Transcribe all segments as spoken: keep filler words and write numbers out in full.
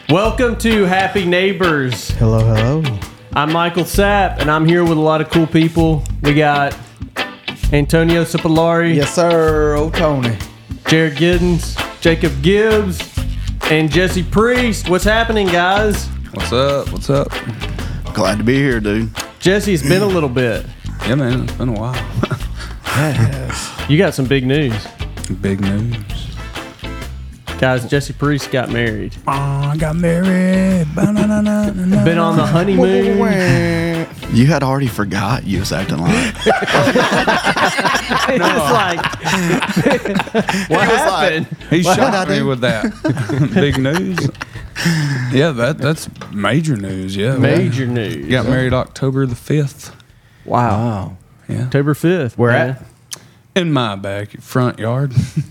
Welcome to Happy Neighbors. Hello, hello. I'm Michael Sapp, and I'm here with a lot of cool people. We got Antonio Cipollari, Yes, sir. Oh, Tony. Jared Giddens, Jacob Gibbs, and Jesse Priest. What's happening, guys? What's up? What's up? Glad to be here, dude. Jesse, it's been a little bit. Yeah, man, it's been a while. Yes. You got some big news. Big news. Guys, Jesse Priest got married. Oh, I got married. Been on the honeymoon. You had already forgot you was acting like. It's like, what happened? He What shot I me do? with that. Big news. Yeah, that that's major news. Yeah, Major news. Got married October the fifth. Wow. Wow. Yeah, October fifth. Where at? in my back front yard.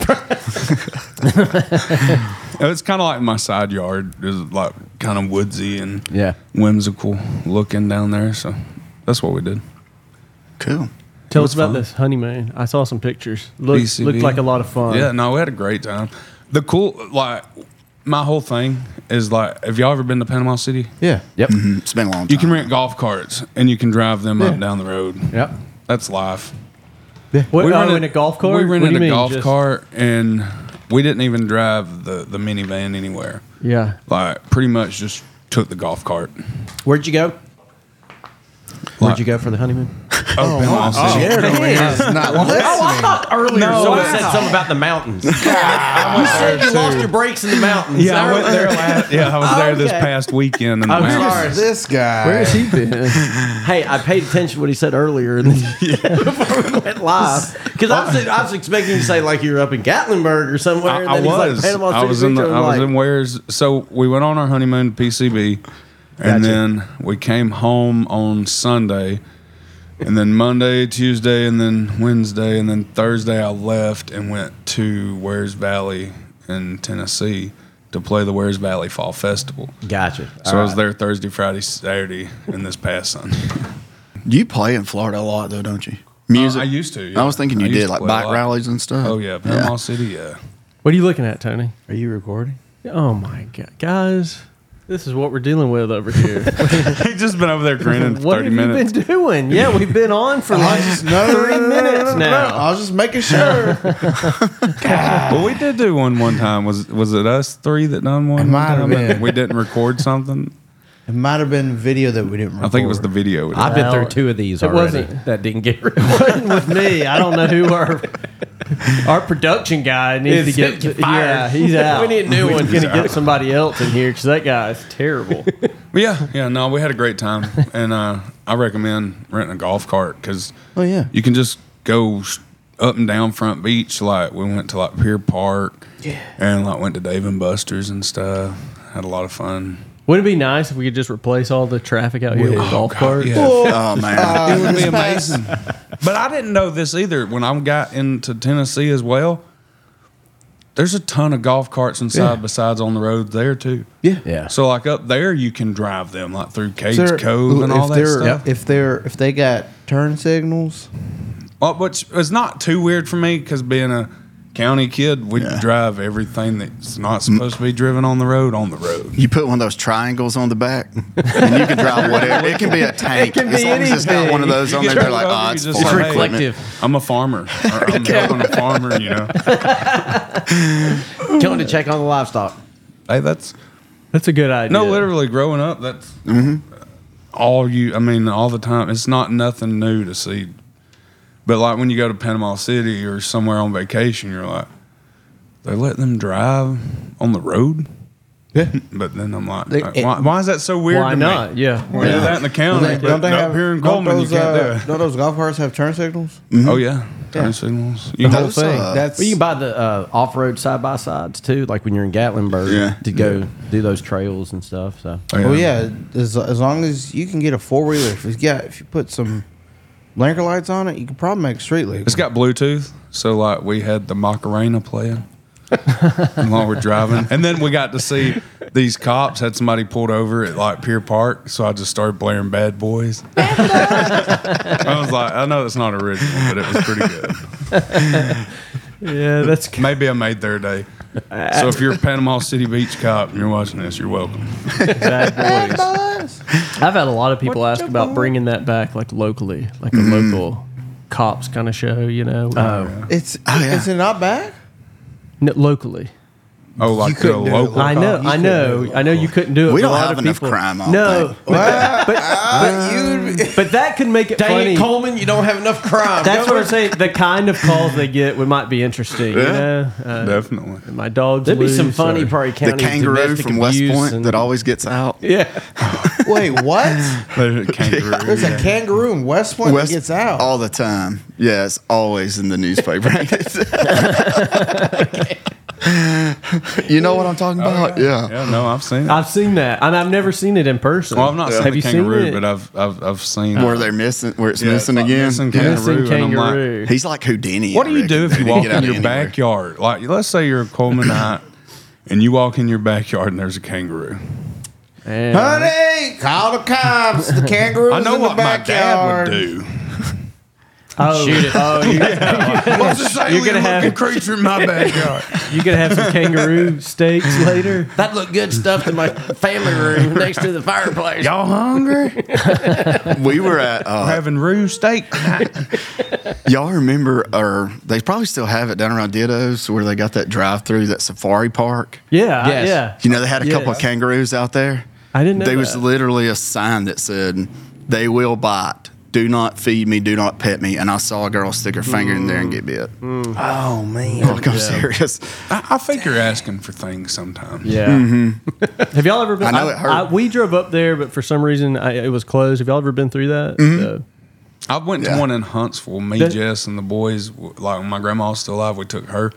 It's kind of like my side yard. It's like kind of woodsy and Yeah. whimsical looking down there. So that's what we did. Cool. Tell It us was about fun. this honeymoon. I saw some pictures. Looked, B C B. looked like a lot of fun. Yeah, no, we had a great time. The cool, like, my whole thing is like, have y'all ever been to Panama City? Yeah. Yep. Mhm. It's been a long time. You can rent golf carts and you can drive them Yeah. up and down the road. Yep. That's life. What, We oh, rented- in a golf cart? We What rented do you a mean? golf Just- cart and we didn't even drive the, the minivan anywhere. Yeah. Like, pretty much just took the golf cart. Where'd you go? Where'd you go for the honeymoon? Oh, Panama City. Jared over here is not listening. Earlier, No, someone wow. said something about the mountains. you said you lost your brakes in the mountains. Yeah, I went there last, yeah, I was there this Okay. past weekend in the I'm mountains. sorry. This guy. Where has he been? Hey, I paid attention to what he said earlier in the, before we went live because I was, I was expecting you to say like you were up in Gatlinburg or somewhere. I, and I then he's was. Like, Panama I City was in the. Beach, I was like, in Wares. So we went on our honeymoon to P C B, and Gotcha. then we came home on Sunday, and then Monday, Tuesday, and then Wednesday, and then Thursday I left and went to Wares Valley in Tennessee to play the Wares Valley Fall Festival. Gotcha. So All I was right. there Thursday, Friday, Saturday, and this past Sunday. You play in Florida a lot, though, don't you? Music. Uh, I used to. Yeah. I was thinking you I used did to like play a bike lot. rallies and stuff. Oh yeah, Panama City. Yeah. What are you looking at, Tony? Are you recording? Oh my God, guys, this is what we're dealing with over here. He's just been over there grinning for what thirty have minutes. you been doing? Yeah, we've been on for like three minutes now. I was just making sure. Well, we did do one one time. Was was it us three that done one? It one might have time? been. We didn't record something. It might have been video that we didn't record. I think it was the video. We did. I've been Well, through two of these it already. wasn't- That didn't get It wasn't with me. I don't know who our our production guy needs Is to get. get fired. Yeah, he's out. We need a new We're one. gonna He's get somebody else in here because that guy is terrible. But yeah, yeah. No, we had a great time, and uh, I recommend renting a golf cart because Oh, yeah. you can just go s- up and down Front Beach. Like we went to like Pier Park, yeah, and like went to Dave and Buster's and stuff. Had a lot of fun. Wouldn't it be nice if we could just replace all the traffic out here with Oh, golf God, carts? yeah. Oh, man. It would be amazing. But I didn't know this either. When I got into Tennessee as well, there's a ton of golf carts and side by sides on the road there too. Yeah. Yeah. So like up there, you can drive them like through Cades Sir, Cove and if all that they're- stuff. If they're if they got turn signals, Well, which is not too weird for me because being a county kid, we Yeah. drive everything that's not supposed to be driven on the road on the road. You put one of those triangles on the back, and you can drive whatever. It can be a tank. can as be long as it's got anything. one of those on You there, can they're like, drive oh, over, it's you just farm say, hey, equipment. I'm a farmer. Or I'm helping a farmer, you know. Going to check on the livestock. Hey, that's That's a good idea. no, literally growing up, that's all you. I mean, all the time. It's not nothing new to see. But like when you go to Panama City or somewhere on vacation, you're like, they let them drive on the road. yeah. But then I'm like, They- like, why, why is that so weird Why to not? me? Yeah. We do that in the county, Don't they, but don't they up have here in don't Coleman, those, you can't uh, do it. don't those golf carts have turn signals? Oh yeah, turn signals. You The can whole go- thing. uh, That's Well, you can buy the uh, off-road side-by-sides too, like when you're in Gatlinburg Yeah. to go do those trails and stuff. So Oh yeah, as, as long as you can get a four wheeler, if it's got if you put some blinker lights on it, you can probably make street legal. It's got Bluetooth, so like we had the Macarena playing while we're driving, and then we got to see these cops had somebody pulled over at like Pier Park, so I just started blaring "Bad Boys." I was like, I know it's not original, but it was pretty good. Yeah, that's good. Maybe I made their day. So if you're a Panama City Beach cop and you're watching this, you're welcome. Bad boys. I've had a lot of people ask about bringing that back, like locally, like a local cops kind of show. You know, oh, It's Oh, yeah. is it not back? no, locally. Oh, like the couldn't do it local. I know, You I know, I know. You couldn't do it. We but don't a lot have of enough people, crime, I don't No, think. but, but, But you but that could make it Dang funny. it, Coleman, you don't have enough crime. That's what I'm saying. The kind of calls they get would might be interesting. You know, uh, Definitely. my dog's There'd be some loose funny or- Prairie The County kangaroo domestic from West abuse Point and- that always gets out. Yeah, wait, what? There's a kangaroo. There's a kangaroo in West Point West that gets out. all the time. Yeah, it's always in the newspaper. You know what I'm talking about? Yeah. Yeah, no, I've seen it. I've seen that, and I've never seen it in person. Well, I've not seen Have the you seen kangaroo, it? but I've I've I've seen Where they're missing, where it's Yeah, missing it's like again. missing Yeah. kangaroo. Missing and I'm like, kangaroo. He's like Houdini. what I do you do reckon. if you He walk can get in out your anywhere. backyard? Like, let's say you're a Coleman Knight, and you walk in your backyard and there's a kangaroo. And- Honey, call the cops. The kangaroo's I know in the what my dad backyard. would do. Oh, shoot it! Oh, you, What's this You're gonna have- alien-looking creature in my backyard? you gonna have some kangaroo steaks later? That looked good stuffed in my family room next to the fireplace. Y'all hungry? We were at. We're Uh, having roo steak tonight. y'all remember, or they probably still have it down around Ditto's, where they got that drive-through, that safari park. Yeah, Yes. yeah. You know, they had a couple Yes. of kangaroos out there. I didn't know There was that. literally a sign that said, "They will bite. Do not feed me. Do not pet me." And I saw a girl stick her finger in there and get bit. Oh man. Like, I'm serious. I, I think you're asking for things sometimes. Yeah. Have y'all ever been? I know it hurt. we drove up there, but for some reason I, it was closed. Have y'all ever been through that? Uh, I went to Yeah. one in Huntsville. Me, That- Jess, and the boys. Like when my grandma was still alive, we took her,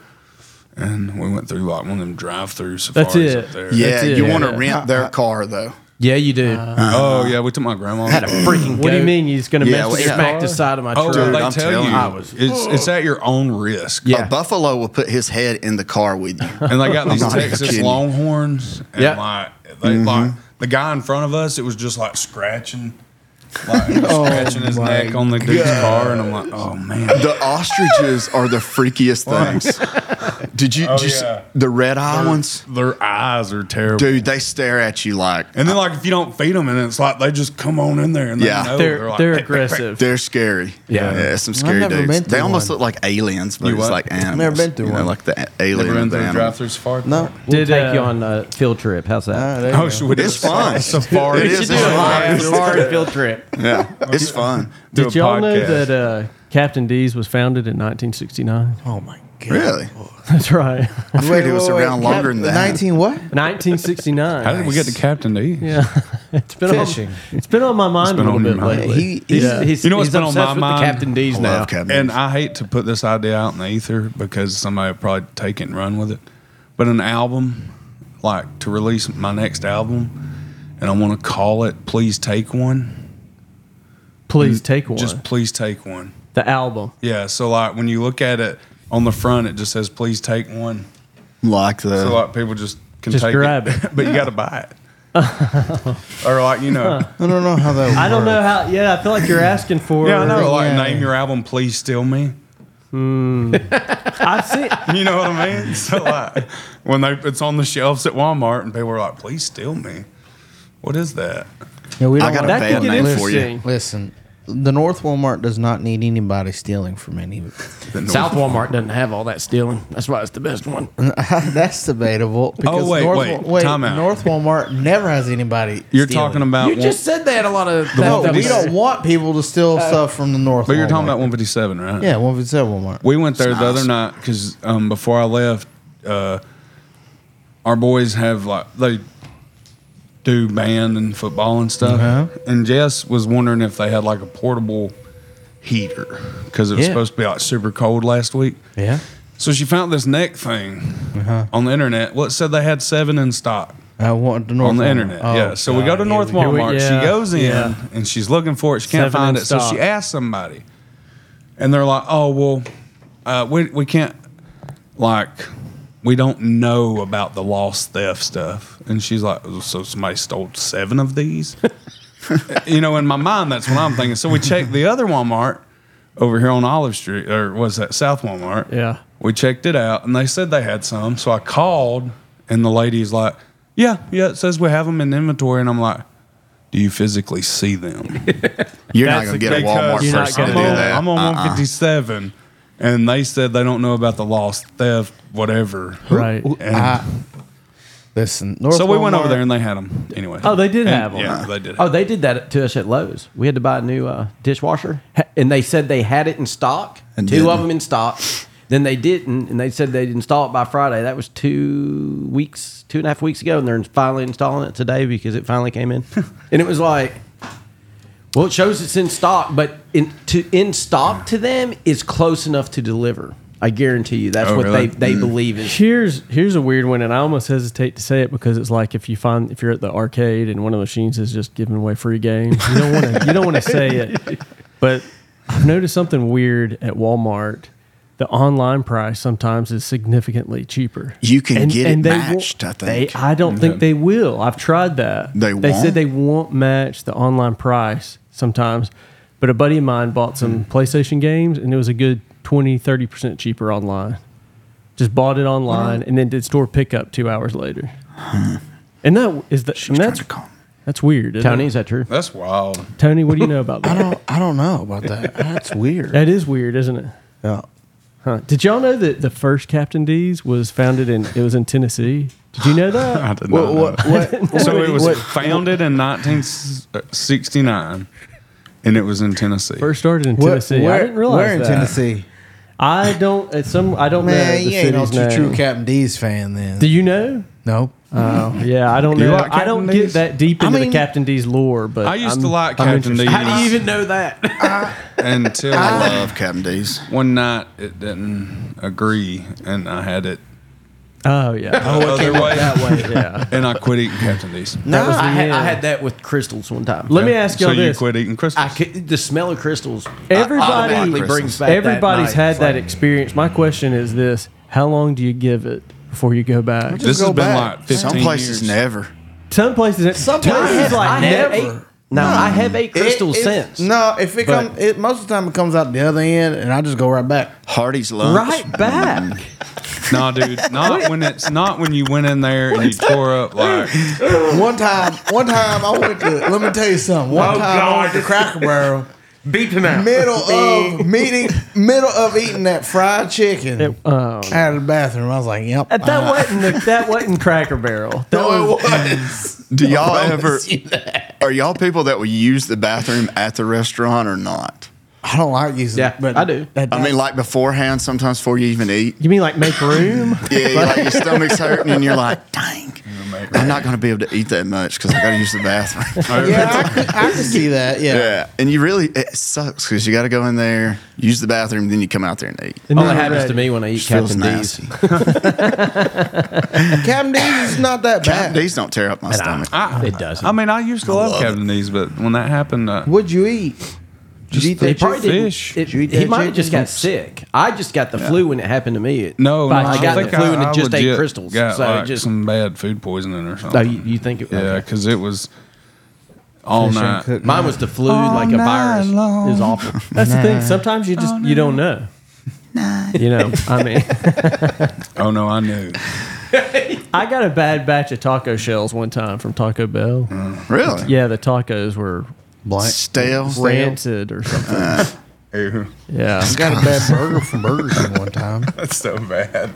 and we went through like one of them drive-through safaris That's it. up there. Yeah, That's it. you want to Yeah. rent their car though. Yeah, you do. Oh yeah, we took my grandma. had a freaking what do you goat. mean? You're just gonna Yeah, mess well, with yeah. your Smacked car? the side of my Oh, truck. they I'm tell telling you, you. I was- it's it's at your own risk. Yeah. A buffalo will put his head in the car with you. And they got these not even Texas kidding you. Longhorns, and Yeah. like they like the guy in front of us, it was just like scratching, like he was scratching his neck on the dude's car, and I'm like, oh man. The ostriches are the freakiest things. Did you Oh, just yeah. the red eye ones? Their eyes are terrible. Dude, they stare at you like And then like if you don't feed them, and it's like they just come on in there and Yeah. they know They're like, they're "Peck, peck, peck." aggressive. they're scary. Yeah. yeah, some scary never been dudes. through They almost one. look like aliens, but You it's what? like animals. Never been through you know, one. like the Never alien been of the through a animal. drive-through safari. No. We'll Did, take you uh, on a field trip. How's that? Ah, there you Oh, go. should we do It's a fun. safari? It we is. should do It's a fun. live safari field trip. Yeah, it's fun. Do Did a y'all know podcast. that uh, Captain D's was founded in nineteen sixty-nine? Oh my god. Really? That's right. I figured it was around longer than that. Nineteen what? nineteen sixty-nine. How did we get to Captain D? Yeah, it's been Fishing. On, it's been on my mind been a little on your bit mind. lately. He, He's, he's, he's, You know what's he's been on obsessed my with mind? the Captain D's I now. love Captain. And I hate to put this idea out in the ether because somebody would probably take it and run with it. But an album, like to release my next album, and I want to call it Please Take One. Please take one. Just Please Take One. the album. Yeah, so like when you look at it on the front, it just says Please Take One. like the So like people just can Just take grab it, it. but you got to buy it. Or like, you know. I don't know how that works. I don't know how. Yeah, I feel like you're asking for. Yeah, I know. Like, Yeah. name your album Please Steal Me. I've seen. You know what I mean? So like when they it's on the shelves at Walmart and people are like, "Please steal me." What is that? Yeah, we I don't got a want- That could bad get name for you. interesting. Listen, the North Walmart does not need anybody stealing from any. South Walmart doesn't have all that stealing. That's why it's the best one. That's debatable. Because wait, North, wait, Wa- wait time out. North Walmart never has anybody. You're stealing. talking about You one, just said they had a lot of. No, that- we that- don't want people to steal stuff from the North. but you're talking Walmart. about one fifty-seven, right? Yeah, one fifty-seven Walmart. We went there It's the other nice. night because um, before I left, uh, our boys have like they do band and football and stuff, Uh-huh. and Jess was wondering if they had like a portable heater because it was Yeah. supposed to be like super cold last week. Yeah. So she found this neck thing Uh-huh. on the internet. Well, it said they had seven in stock. I want the North on the Walmart. internet. Oh, yeah. So we go to God, North here we- we- Walmart. yeah, She goes in yeah. and she's looking for it. She can't Seven find in it. So stock. she asks somebody. And they're like, oh, well, uh, we, we can't, like, we don't know about the lost theft stuff. And she's like, so somebody stole seven of these? You know, in my mind, that's what I'm thinking. So we check the other Walmart. over here on Olive Street, or was that South Walmart? Yeah. We checked it out, and they said they had some. So I called, and the lady's like, "Yeah, yeah, it says we have them in inventory." And I'm like, "Do you physically see them?" You're not That's going to get a Because Walmart You're not person to I'm do gonna- on, that. I'm on Uh-uh. one fifty-seven, and they said they don't know about the lost theft, whatever. Right. And I, listen, North so we went over Walmart- there, and they had them anyway. Oh, they did And- have 'em. Yeah, they did. Oh, they did that to us at Lowe's. We had to buy a new uh, dishwasher, Ha- and they said they had it in stock. And two didn't. of them in stock. Then they didn't, and they said they'd install it by Friday. That was two weeks, two and a half weeks ago, and they're finally installing it today because it finally came in. And it was like, well, it shows it's in stock, but in to in stock to them is close enough to deliver. I guarantee you, that's Oh, what really? they they believe is. Here's here's a weird one, and I almost hesitate to say it because it's like if you find if you're at the arcade and one of the machines is just giving away free games, you don't want to you don't want to say it. But I've noticed something weird at Walmart. The online price sometimes is significantly cheaper. You can get it they matched, I won't- think. They, I don't think they will. I've tried that. They They won't? said they won't match the online price sometimes. But a buddy of mine bought some Hmm. PlayStation games, and it was a good twenty, thirty percent cheaper online. Just bought it online and then did store pickup two hours later. And that is the, She and was trying that's, to call me. that's weird. isn't Tony, it? is that true? That's wild. Tony, what do you know about I that? don't. I don't know about that. That's weird. That is weird, isn't it? Yeah. Huh. Did y'all know that the first Captain D's was founded in it was in Tennessee? Did you know that? I did not What? know What? that. what So what- it was what- founded in nineteen sixty-nine, and it was in Tennessee. First started in what- Tennessee. Where, I didn't realize where in that. Tennessee? I don't. It's some. I don't know Man, the you ain't no city's true, name. true Captain D's fan then. Do you know? Nope. Oh, yeah. I don't You know. like I don't Captain get D's? that deep I into mean- the Captain D's lore, but I used I'm- to like I'm Captain interested. D's. How do you even know that? until I love Captain D's. one night it didn't agree, and I had it Oh yeah. the other way, that way. Yeah. and I quit eating Captain D's. That was the I, had, I end. had that with crystals one time. Let me ask So y'all you this. quit eating crystals? I could, the smell of crystals Everybody- automatically brings back that Everybody's night. had It's that like, experience. My question is this: how long do you give it before you go back? Just this has go been back. like fifteen Some places years. never. Some places, some places like I have never. eight, no, I have eight crystals It- it- since. No, if it But- comes, it most of the time it comes out the other end, and I just go right back. Hardy's lunch. Right back. No, dude, not when it's not when you went in there and you tore up like. One time, one time I went to. Let me tell you something. One Oh, time I God. went to Cracker Barrel. Beep him out. Middle of meeting, middle of eating that fried chicken It- oh. out of the bathroom. I was like, "Yep." That uh, wasn't the, that wasn't Cracker Barrel. That no, was, it was. Do y'all I ever? promise you that. Are y'all people that will use the bathroom at the restaurant or not? I don't like using. Yeah, but I do. that- I mean, like beforehand, sometimes before you even eat. you mean like make room? Yeah, you're like your stomach's hurting, and you're like, "Dang, I'm not going to be able to eat that much because I got to use the bathroom." yeah, I could, I could see that. Yeah. Yeah, and you really it sucks because you got to go in there, use the bathroom, then you come out there and eat. And Only you're happens ready. to me when I eat Just feels Captain D's. nasty. Captain D's is not that Captain bad. D's don't tear up my stomach. I, It doesn't. I mean, I used to love love Captain D's, but when that happened, uh, What'd you eat? Did you eat the that He probably chicken? didn't. fish. It, Did you eat he that might have chicken? just got sick. I just got the flu when it happened to me. It, no, no, I got think the flu and I, it just I ate legit crystals. Got So it like just- some bad food poisoning or No, something. you, you think it? yeah, okay. because it was all Fish night. uncooked. Mine was the flu, like a virus. It was awful. That's the thing. Sometimes you just you don't know. You know, I mean, Oh no, I knew. I got a bad batch of taco shells one time from Taco Bell. Really? Yeah, the tacos were Blank. Stale. rancid or something. Ew, Yeah. I got a bad burger from Burger King one time. that's so bad.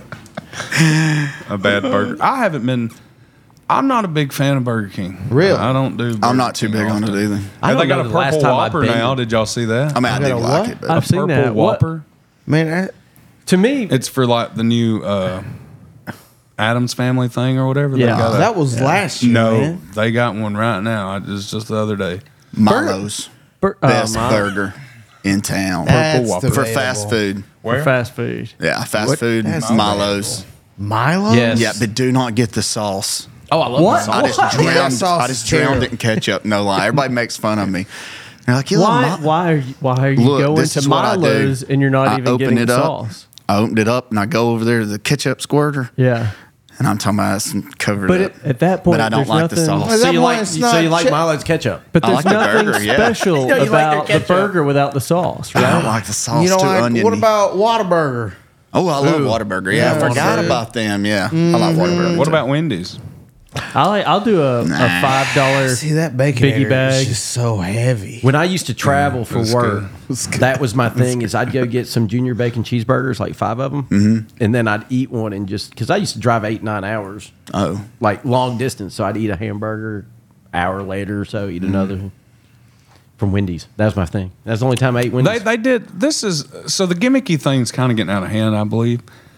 A bad burger. I haven't been. I'm not a big fan of Burger King. Really? I don't do. Burger I'm not too King big on it often. either. I Have don't they got know a the last purple time I Whopper banged now? it. Did y'all see that? I mean, I got do a like what? it, but I've seen purple that. What- Whopper. Man, I, To me, It's for like the new uh, Adams Family thing or whatever. They Yeah. got a- that was last year. no, man. they got one right now. It was just the other day. Milo's bur- uh, best my- burger in town That's Whopper. for debatable. fast food. for fast food. Yeah, fast What? food. That's Milo's. Milo. Yes. Yeah, but do not get the sauce. Oh, I love What? the sauce. I just Yeah, that drowned. sauce I is just drowned terrible. it in ketchup. No lie. Everybody makes fun of me. They're like, you love Why? Mi- Why are you? Why are you Look, going this to is what I do. Milo's and you're not I even open getting it the up. sauce? I opened it up and I go over there to the ketchup squirter Yeah. And I'm talking about it's covered But up. it, at that point, But I don't there's like the nothing, sauce. At So that you point, like it's so not you like chi- Milo's ketchup? But I there's like the nothing burger, yeah. special You know you like their about the ketchup. burger without the sauce, I don't right? like the sauce You know, too like, oniony. what about Whataburger? Oh, I love Ooh. Whataburger. Yeah, Yeah, I forgot Whataburger. about them. Yeah, I like Whataburger. What about Wendy's? I like, I'll do a, a five dollar. See that bacon Biggie bag bag. is just so heavy. When I used to travel for That's work, good. that was my thing. Is I'd go get some junior bacon cheeseburgers, like five of them, Mm-hmm. and then I'd eat one and just because I used to drive eight nine hours, Oh, like long distance. So I'd eat a hamburger, hour later or so, eat Mm-hmm. another from Wendy's. That was my thing. That's the only time I ate They Wendy's. they did. This is so the gimmicky thing's kind of getting out of hand, I believe.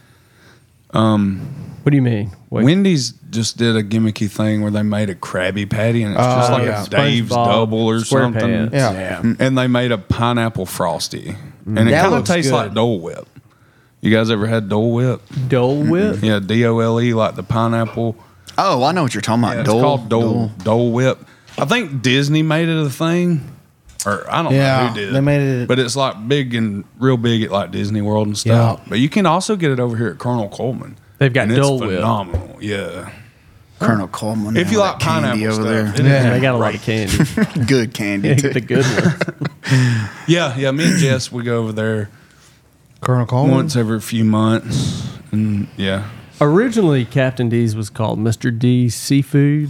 What do you mean? Wait, Wendy's just did a gimmicky thing where they made a Krabby Patty, and it's just Oh, like yeah. a Dave's SpongeBob Double or SquarePants. something. Yeah. And they made a pineapple frosty, and it That kind of looks tastes good. like Dole Whip. You guys ever had Dole Whip? Dole Whip. Yeah, D O L E, like the pineapple. oh, I know what you're talking about. Yeah, it's Dole, called Dole, Dole. Dole Whip. I think Disney made it a thing, or I don't Yeah, know who did. they made it- but it's like big and real big at like Disney World and stuff. Yeah. But you can also get it over here at Colonel Coleman. They've got and it's Dole Whip. phenomenal. Yeah, Colonel Coleman. if you all like that candy pineapple over stuff, there, it is Yeah. They got a lot of candy. good candy too. the good ones. Yeah, yeah. Me and Jess, we go over there Colonel Coleman. once every few months, and yeah, Originally, Captain D's was called Mister D's Seafood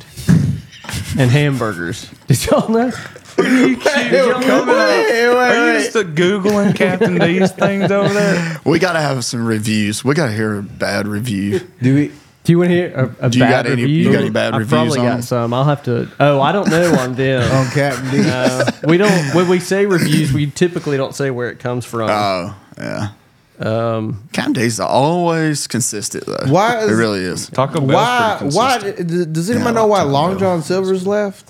and Hamburgers. Did y'all know? Wait, wait, are you wait. just uh, googling Captain D's things over there? We got to have some reviews. We got to hear a bad review. Do we? Do you want to hear a, a Do you bad got any- review? you got any bad I've reviews probably on got them? some. I'll have to. Oh, I don't know on them. On Captain D. Uh, we don't. When we say reviews, we typically don't say where it comes from. Oh, yeah. Um, Captain D's are always consistent though. Why is- it really is? Taco Bell's Why? pretty Why? consistent. d- Does Yeah, anyone I know like why Taco Long Bell. John Silver's left?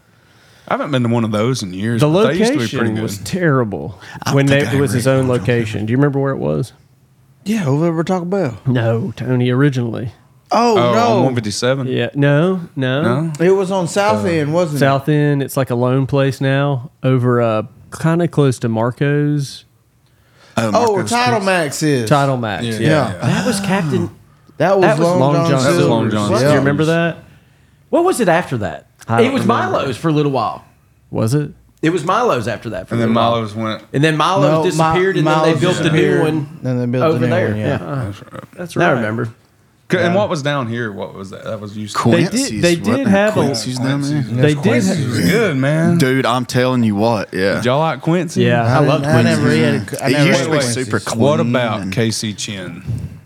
I haven't been to one of those in years. the but they used to be pretty location good. was terrible I when don't they, think I it was ever his ate own Long John location. Do you remember where it was? Yeah, over at Taco Bell. No, Tony. Originally, Oh, Oh, on no, one fifty-seven. yeah, no, no. No, it was on South End, wasn't South End. It's like a lone place now, over uh, kind of close to Marco's it? Oh, Marco's where Title Pizza. Max is. Title Max. Yeah. Yeah, Yeah. that was Captain. That was, that was Long, Long John, John Silver's. That was Long Silver's. John Do you Silver's. remember that? What was it after that? I It don't was remember. Milo's for a little while. Was it? It was Milo's after that. For and a then little while. Milo's went. And then Milo's No, Mi- disappeared, and then Milo's they built a new disappeared. one Then they built over the new there. one, yeah, yeah. uh, That's right. That's I right. remember. And what was down here? What was that? That was used to. They Quincy's. did- they wasn't did it? have a- Quincy's down there. They did. Quincy's was good, man. Dude, I'm telling you what. Yeah. Did y'all like Quincy? Yeah, I, I love didn't- I Quincy. never had. I It never used had to be Quincy's. super clean. What about and- K C Chin?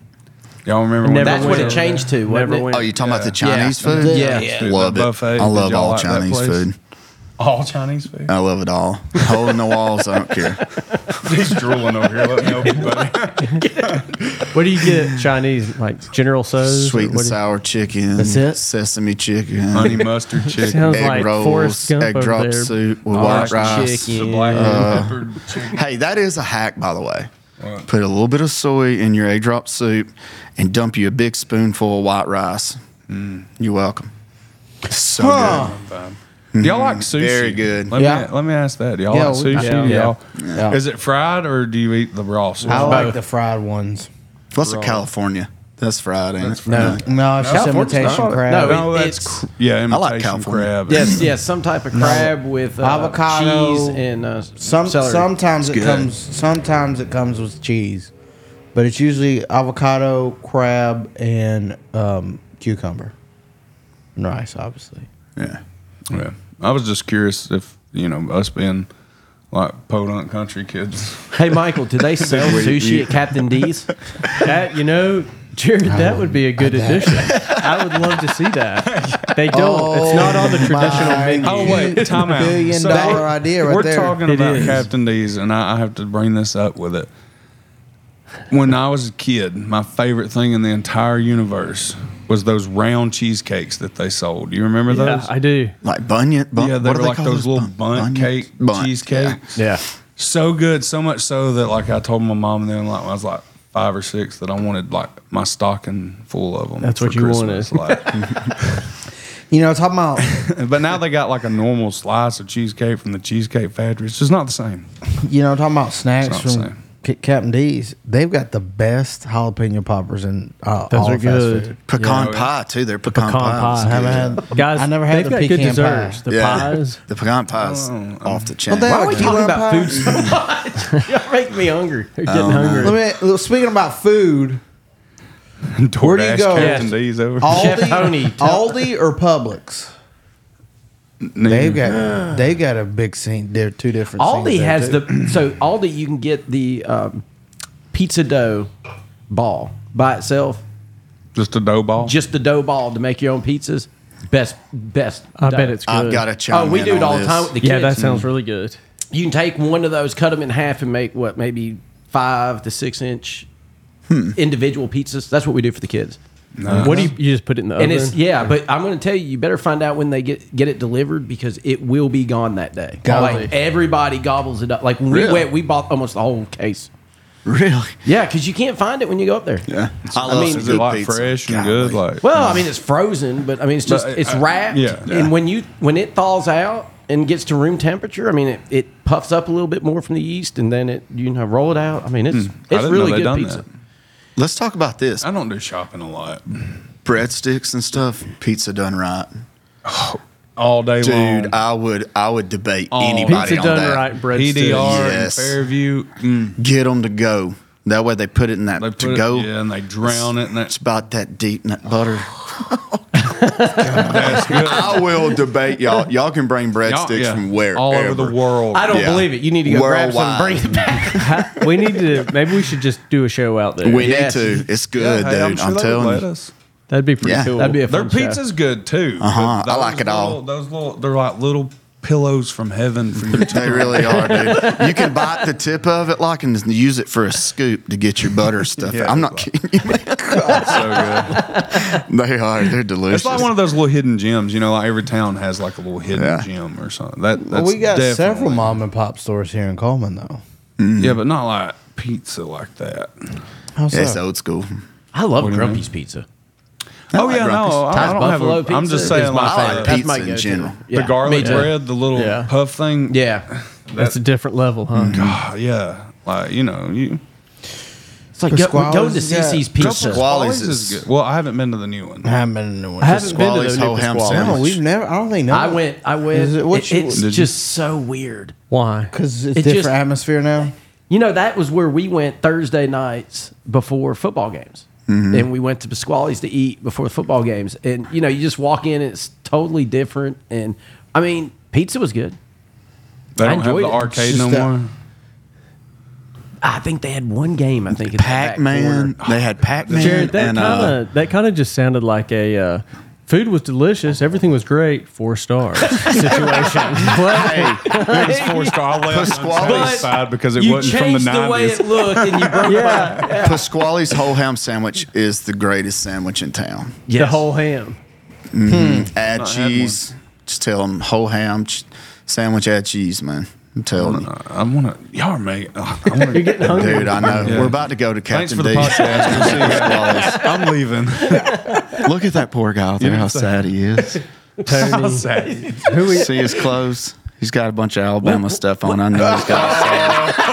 Y'all remember when Never That's what went it changed to. Wasn't Never it? went. Oh, you talking about the Yeah. Chinese Yeah. food? Yeah. Yeah. Love The it. buffet. I Did love y'all all like that Chinese place? food. all Chinese food? I love it all. Hole in the walls. I don't care. He's drooling over here. Let me help you, buddy. What do you get? Chinese, like General Tso's? Sweet Or and what do you- sour chicken. That's it? Sesame chicken. Honey mustard chicken. Sounds egg like rolls. Forrest Gump Egg over drop there. soup with Black white rice. The chicken. black Uh, peppered chicken. Hey, that is a hack, by the way. What? Put a little bit of soy in your egg drop soup and dump you a big spoonful of white rice. Mm. You're welcome. So Huh. Do y'all like sushi? Very good. Let Yeah. me let me ask that. Do y'all Yeah, like we- sushi? yeah. Do y'all, Yeah. Is it fried or do you eat the raw sushi? I like the fried ones. good. What's a California? That's fried, ain't it? No, no, it's just California's imitation not- crab. no, No, it- that's it's- cr- yeah, imitation California. crab. Yes, yes, some type of crab with uh, Avocado. cheese and uh, Some celery. sometimes it good. comes. Sometimes it comes with cheese, but it's usually avocado, crab, and um, cucumber, and rice, obviously. Yeah. Yeah. I was just curious if you know us being like podunk country kids. Hey, Michael, do they sell sushi at Captain D's? That you know, Jared, that would be a good addition. I would love to see that. They don't. it's not on the traditional my menu. Oh wait, time out. Billion So, dollar idea right we're there. talking It about is. Captain D's, and I, I have to bring this up with it. When I was a kid, my favorite thing in the entire universe was those round cheesecakes that they sold. Do you remember Yeah, those? I do. Like bunion. Bun- yeah, they what do were like call those little Bun- bundt bunions? cake Bundt, cheesecakes. Yeah. So good, so much so that like I told my mom then, like when I was like five or six, that I wanted like my stocking full of them. That's for what you Christmas. Like, You know, talking about but now they got like a normal slice of cheesecake from the Cheesecake Factory. It's just not the same. you know talking about snacks It's not the from same. K- Captain D's, they've got the best jalapeno poppers in uh, Those all are of fast good. food. Pecan Yeah. pie too. Their pecan, Pecan pie. was pie. I good. haven't had, Guys, I never had they've the got pecan good desserts. pie. The Yeah. pies. The pecan pie's off the chain. Well, they Why are have we a key talking lime about pie. food so much? Y'all make me hungry. You're getting don't know. hungry. Let me, look, speaking about food, DoorDash Where do you go? Captain Yes. D's over. Chef Aldi, Tony, tell- Aldi or Publix? Neither. They've got they got a big scene. They're two different. Aldi scenes there, has too. the so Aldi you can get the um, pizza dough ball by itself, just a dough ball. just the dough ball to make your own pizzas. Best, best. I dough. bet it's good. I've got to chime Oh, we in do it on all the this. time with the kids. yeah, that sounds really good. You can take one of those, cut them in half, and make what maybe five to six inch Hmm. individual pizzas. That's what we do for the kids. What do you you just put it in the And oven? it's yeah, but I'm going to tell you, you better find out when they get get it delivered because it will be gone that day. Golly. Like everybody gobbles it up. Like when we Really? went, we bought almost the whole case. Really? Yeah, because you can't find it when you go up there. Yeah. I, I love mean- some Is it good like pizza. fresh and Golly. good? Like Well, I mean, it's frozen, but I mean, it's just But, it's uh, wrapped. yeah. And when you when it thaws out and gets to room temperature, I mean, it, it puffs up a little bit more from the yeast, and then it you know roll it out. I mean, it's I it's didn't know really they good done pizza. that. Let's talk about this. I don't do shopping a lot. Breadsticks and stuff. Pizza done right. All day long. Dude, I would I would debate Oh. anybody Pizza on done that. right, bread P D R Yes. and Fairview. Mm, Get them to go. That way they put it in that they put to it, go. yeah, and they drown it in It's that. about that deep nut butter. That's good. I will debate y'all. Y'all can bring breadsticks Y'all- yeah, from wherever. all over the world. I don't Yeah. believe it. You need to go grab some and bring it back. Ha- we need to. Maybe we should just do a show out there. We Yes. need to. It's Yeah, good, hey, dude. sure I'm they would telling let you. us. That'd be pretty Yeah. cool. That'd be a Their fun show. pizza's good too. Uh-huh. But I like those it all. little- Those little, they're like little pillows from heaven for your They really are, dude. You can bite the tip of it, like, and use it for a scoop to get your butter stuff. Yeah, I'm not like- kidding you, man. It's so good. They are. They're delicious. It's like one of those little hidden gems. You know, like every town has like a little hidden Yeah. gem or something. That Well, that's we got definitely- several mom and pop stores here in Coleman, though. Yeah, but not like pizza like that. How's Yeah, it's that? old school. I love do you Grumpy's pizza. Oh like yeah, Grumpy's. no, I, I Ty's don't have. Buffalo A, I'm pizza just is saying, my like, I favorite. like the, That's my pizza in go-to. general. Yeah, garlic me too. bread, the little Yeah. puff thing. Yeah, That's a different level, huh? God, yeah, like you know, you. it's like go, Pasquale's going to has got- Cece's Pizza. Squally's Squally's is- is good. Well, I haven't been to the new one. I haven't been in the one. I haven't been to Squally's the new whole ham Pasquale. sandwich. No, we've never. I don't think no. I went. I went. Is it- what it- you- it's Did you? just so weird. Why? because it's It different just- atmosphere now. You know, that was where we went Thursday nights before football games. And we went to Pasquale's to eat before the football games. And, you know, you just walk in and it's totally different. And, I mean, pizza was good. They I don't have enjoyed the it. arcade It's no just that- more. I think they had one game, I think. in the back Pac Man. corner. They had Pac Man. Jared, that and kind uh, of that kind of just sounded like a uh, food was delicious, everything was great, four stars situation. It was four star. I left Pasquale's- satisfied because it You wasn't from the changed the, way nineties. it looked and you broke yeah, Pasquale's whole ham sandwich is the greatest sandwich in town. the whole ham. Add Not had cheese. Just tell them whole ham ch- sandwich, add cheese, man. I'm telling you. I want to. Y'all are making. Oh, I wanna, You're getting hungry. Dude, I know. Yeah. We're about to go to Thanks Captain for the D. podcast. We'll see you guys. I'm leaving. Look at that poor guy out there, how sad he is. Tony, Sad. who we, See his clothes? He's got a bunch of Alabama stuff on. I know he's got a sad.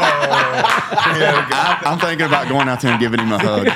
I, I'm thinking about going out there and giving him a hug.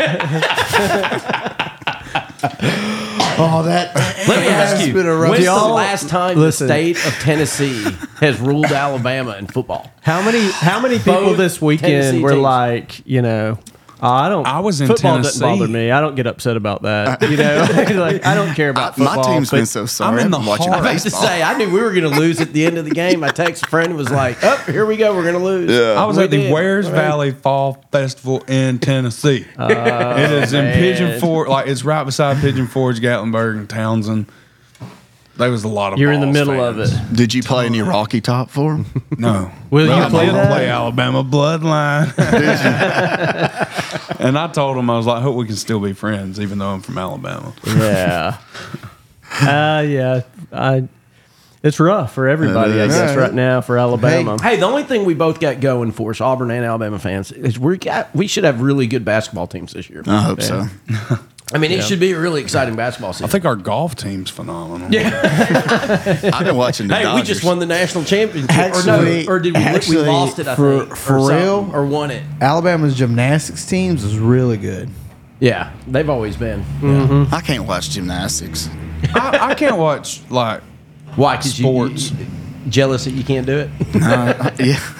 Oh, that. Let me ask you, been a rough- when's the Y'all- last time listen. the state of Tennessee has ruled Alabama in football? how many how many people Both this weekend Tennessee were teams. like, you know, oh, I don't. I was in football Tennessee. doesn't bother me. I don't get upset about that. You know, like I don't care about I- my football. team's but been so sorry. I'm in I've the been watching heart. I was to baseball. say, I knew we were going to lose at the end of the game. I texted a friend and was like, "Oh, here we go. We're going to lose." I was We at the did. Wares Valley Fall Festival in Tennessee. it is in man. Pigeon Forge, like it's right beside Pigeon Forge, Gatlinburg, and Townsend. There was a lot of. You're in the Vols middle fans. of it. Did you play any Rocky Top for him? No. Will But you I play did that? play Alabama Bloodline. And I told him, I was like, I hope we can still be friends, even though I'm from Alabama. Yeah. Uh, yeah. I. It's rough for everybody, It I is. guess, Yeah. right now for Alabama. Hey, the only thing we both got going for us, Auburn and Alabama fans, is we got we should have really good basketball teams this year. I hope so. I mean, it should be a really exciting basketball season. I think our golf team's phenomenal. I've been watching the Hey, Dodgers. we just won the national championship. Actually- or, no, or did we? actually, we lost it, I for- think. for or something, real? Or won it. Alabama's gymnastics teams is really good. Yeah, they've always been. I can't watch gymnastics. I, I can't watch like Why? Because Sports. You, you, jealous that you can't do it? Uh,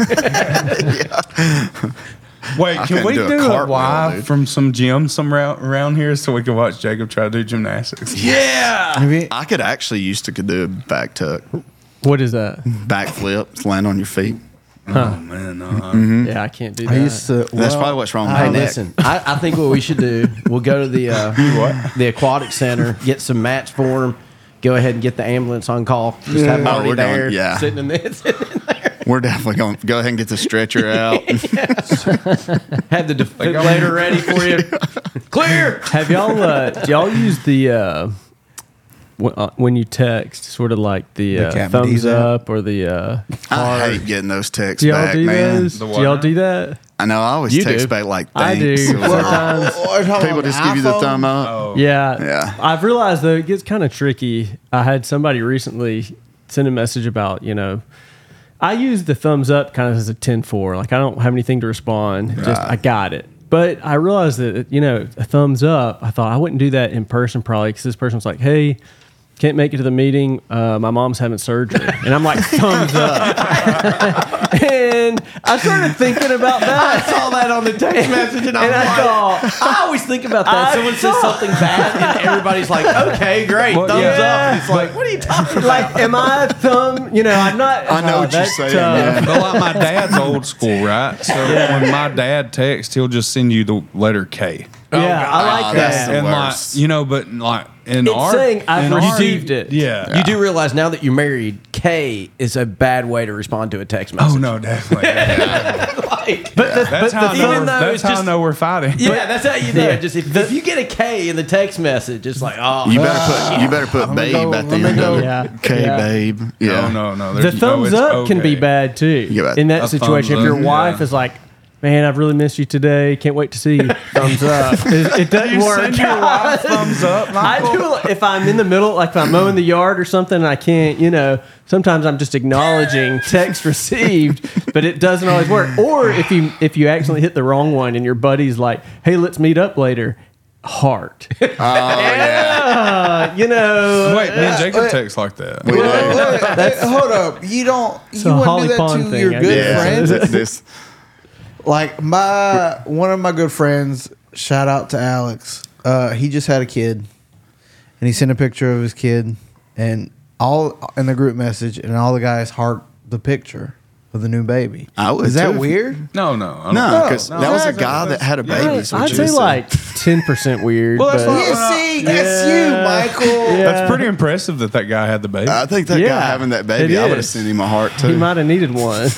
yeah. Wait, I can couldn't we do a do, a cartwheel, live dude. from some gym somewhere around here so we can watch Jacob try to do gymnastics? Yeah. Have you- I could actually used to could do a back tuck, What is that? back flip, land on your feet. Oh man, no. Yeah, I can't do I that. used to. That's well, probably what's wrong with Hey, my neck. listen. I, I think what we should do, we'll go to the uh, the aquatic center, get some mats for them, go ahead and get the ambulance on call. Just have Oh, Marty we're going- there, yeah. sitting in this. We're definitely going to go ahead and get the stretcher out. Have the defibrillator ready for you. Clear. Have y'all uh, do y'all use the uh, w- uh, when you text, sort of like the, The uh, Cat thumbs Medi's app? up or the uh, I heart? hate getting those texts Do y'all back, do man. those? The Do y'all what? do that? I know. I always You text do. back like I do thanks. or- sometimes. Or talking People on just the give you the iPhone? thumb up. Oh. Yeah, Yeah. I've realized though it gets kind of tricky. I had somebody recently send a message about you know. I use the thumbs up kind of as a ten four. Like I don't have anything to respond. Just I got it. But I realized that you know a thumbs up. I thought I wouldn't do that in person probably because this person was like, "Hey, can't make it to the meeting. Uh, my mom's having surgery," and I'm like, "Thumbs up." And I started thinking about that. I saw that on the text message, and, I'm And I like, thought, I always think about that. I Someone says thought- something bad, and everybody's like, "Okay, great, Well, thumbs yeah. up." And it's like, "What are you talking about?" like, am I a thumb? You know, I'm not. I know oh, what you're that's saying, tough. man. But like my dad's old school, right? So when my dad texts, he'll just send you the letter K. Yeah, I like Oh, that. that's the And like worst. you know, but like in It's our saying I've in our- received it. Yeah. You do realize now that you're married, K is a bad way to respond to a text message. Oh no, definitely. Like, But the, That's but how I the know. even We're, though that's it's how I just- know we're fighting. yeah, that's how you know. Yeah. Just if, if you get a K in the text message, it's like, oh, You better put you better put I'm gonna babe go- at the let me end go. of it. Yeah. Okay, Yeah. babe. Yeah. No, no, no. the there's no, thumbs it's up can be okay. bad too. Yeah, in that a situation, if thumbs your up, wife yeah. is like, "Man, I've really missed you today. Can't wait to see you." Thumbs up. It, it doesn't You work. send your wife thumbs up, I Michael? do if I'm in the middle, like if I'm mowing the yard or something, and I can't, you know, sometimes I'm just acknowledging text received, but it doesn't always work. Or if you if you accidentally hit the wrong one and your buddy's like, "Hey, let's meet up later," heart. Oh yeah. Uh, you know, Wait, me and Jacob text like that. We do. Wait, wait, hold up. You don't. a You wouldn't Holly do that Pond to thing, your I good guess. Yeah. friends. This, this Like my one of my good friends. Shout out to Alex. Uh, he just had a kid, and he sent a picture of his kid, and all in the group message, and all the guys heart the picture of the new baby. I would Is that too. weird? No, no, I don't- no, because No, that was a exactly. guy that had a baby. I'd is what you say said. like ten percent weird. Well, that's but- what- Yeah, see, that's Yeah. you, Michael. Yeah. That's pretty impressive that that guy had the baby. I think that Yeah, guy having that baby, it I would have is. sent him a heart he too. might have needed one.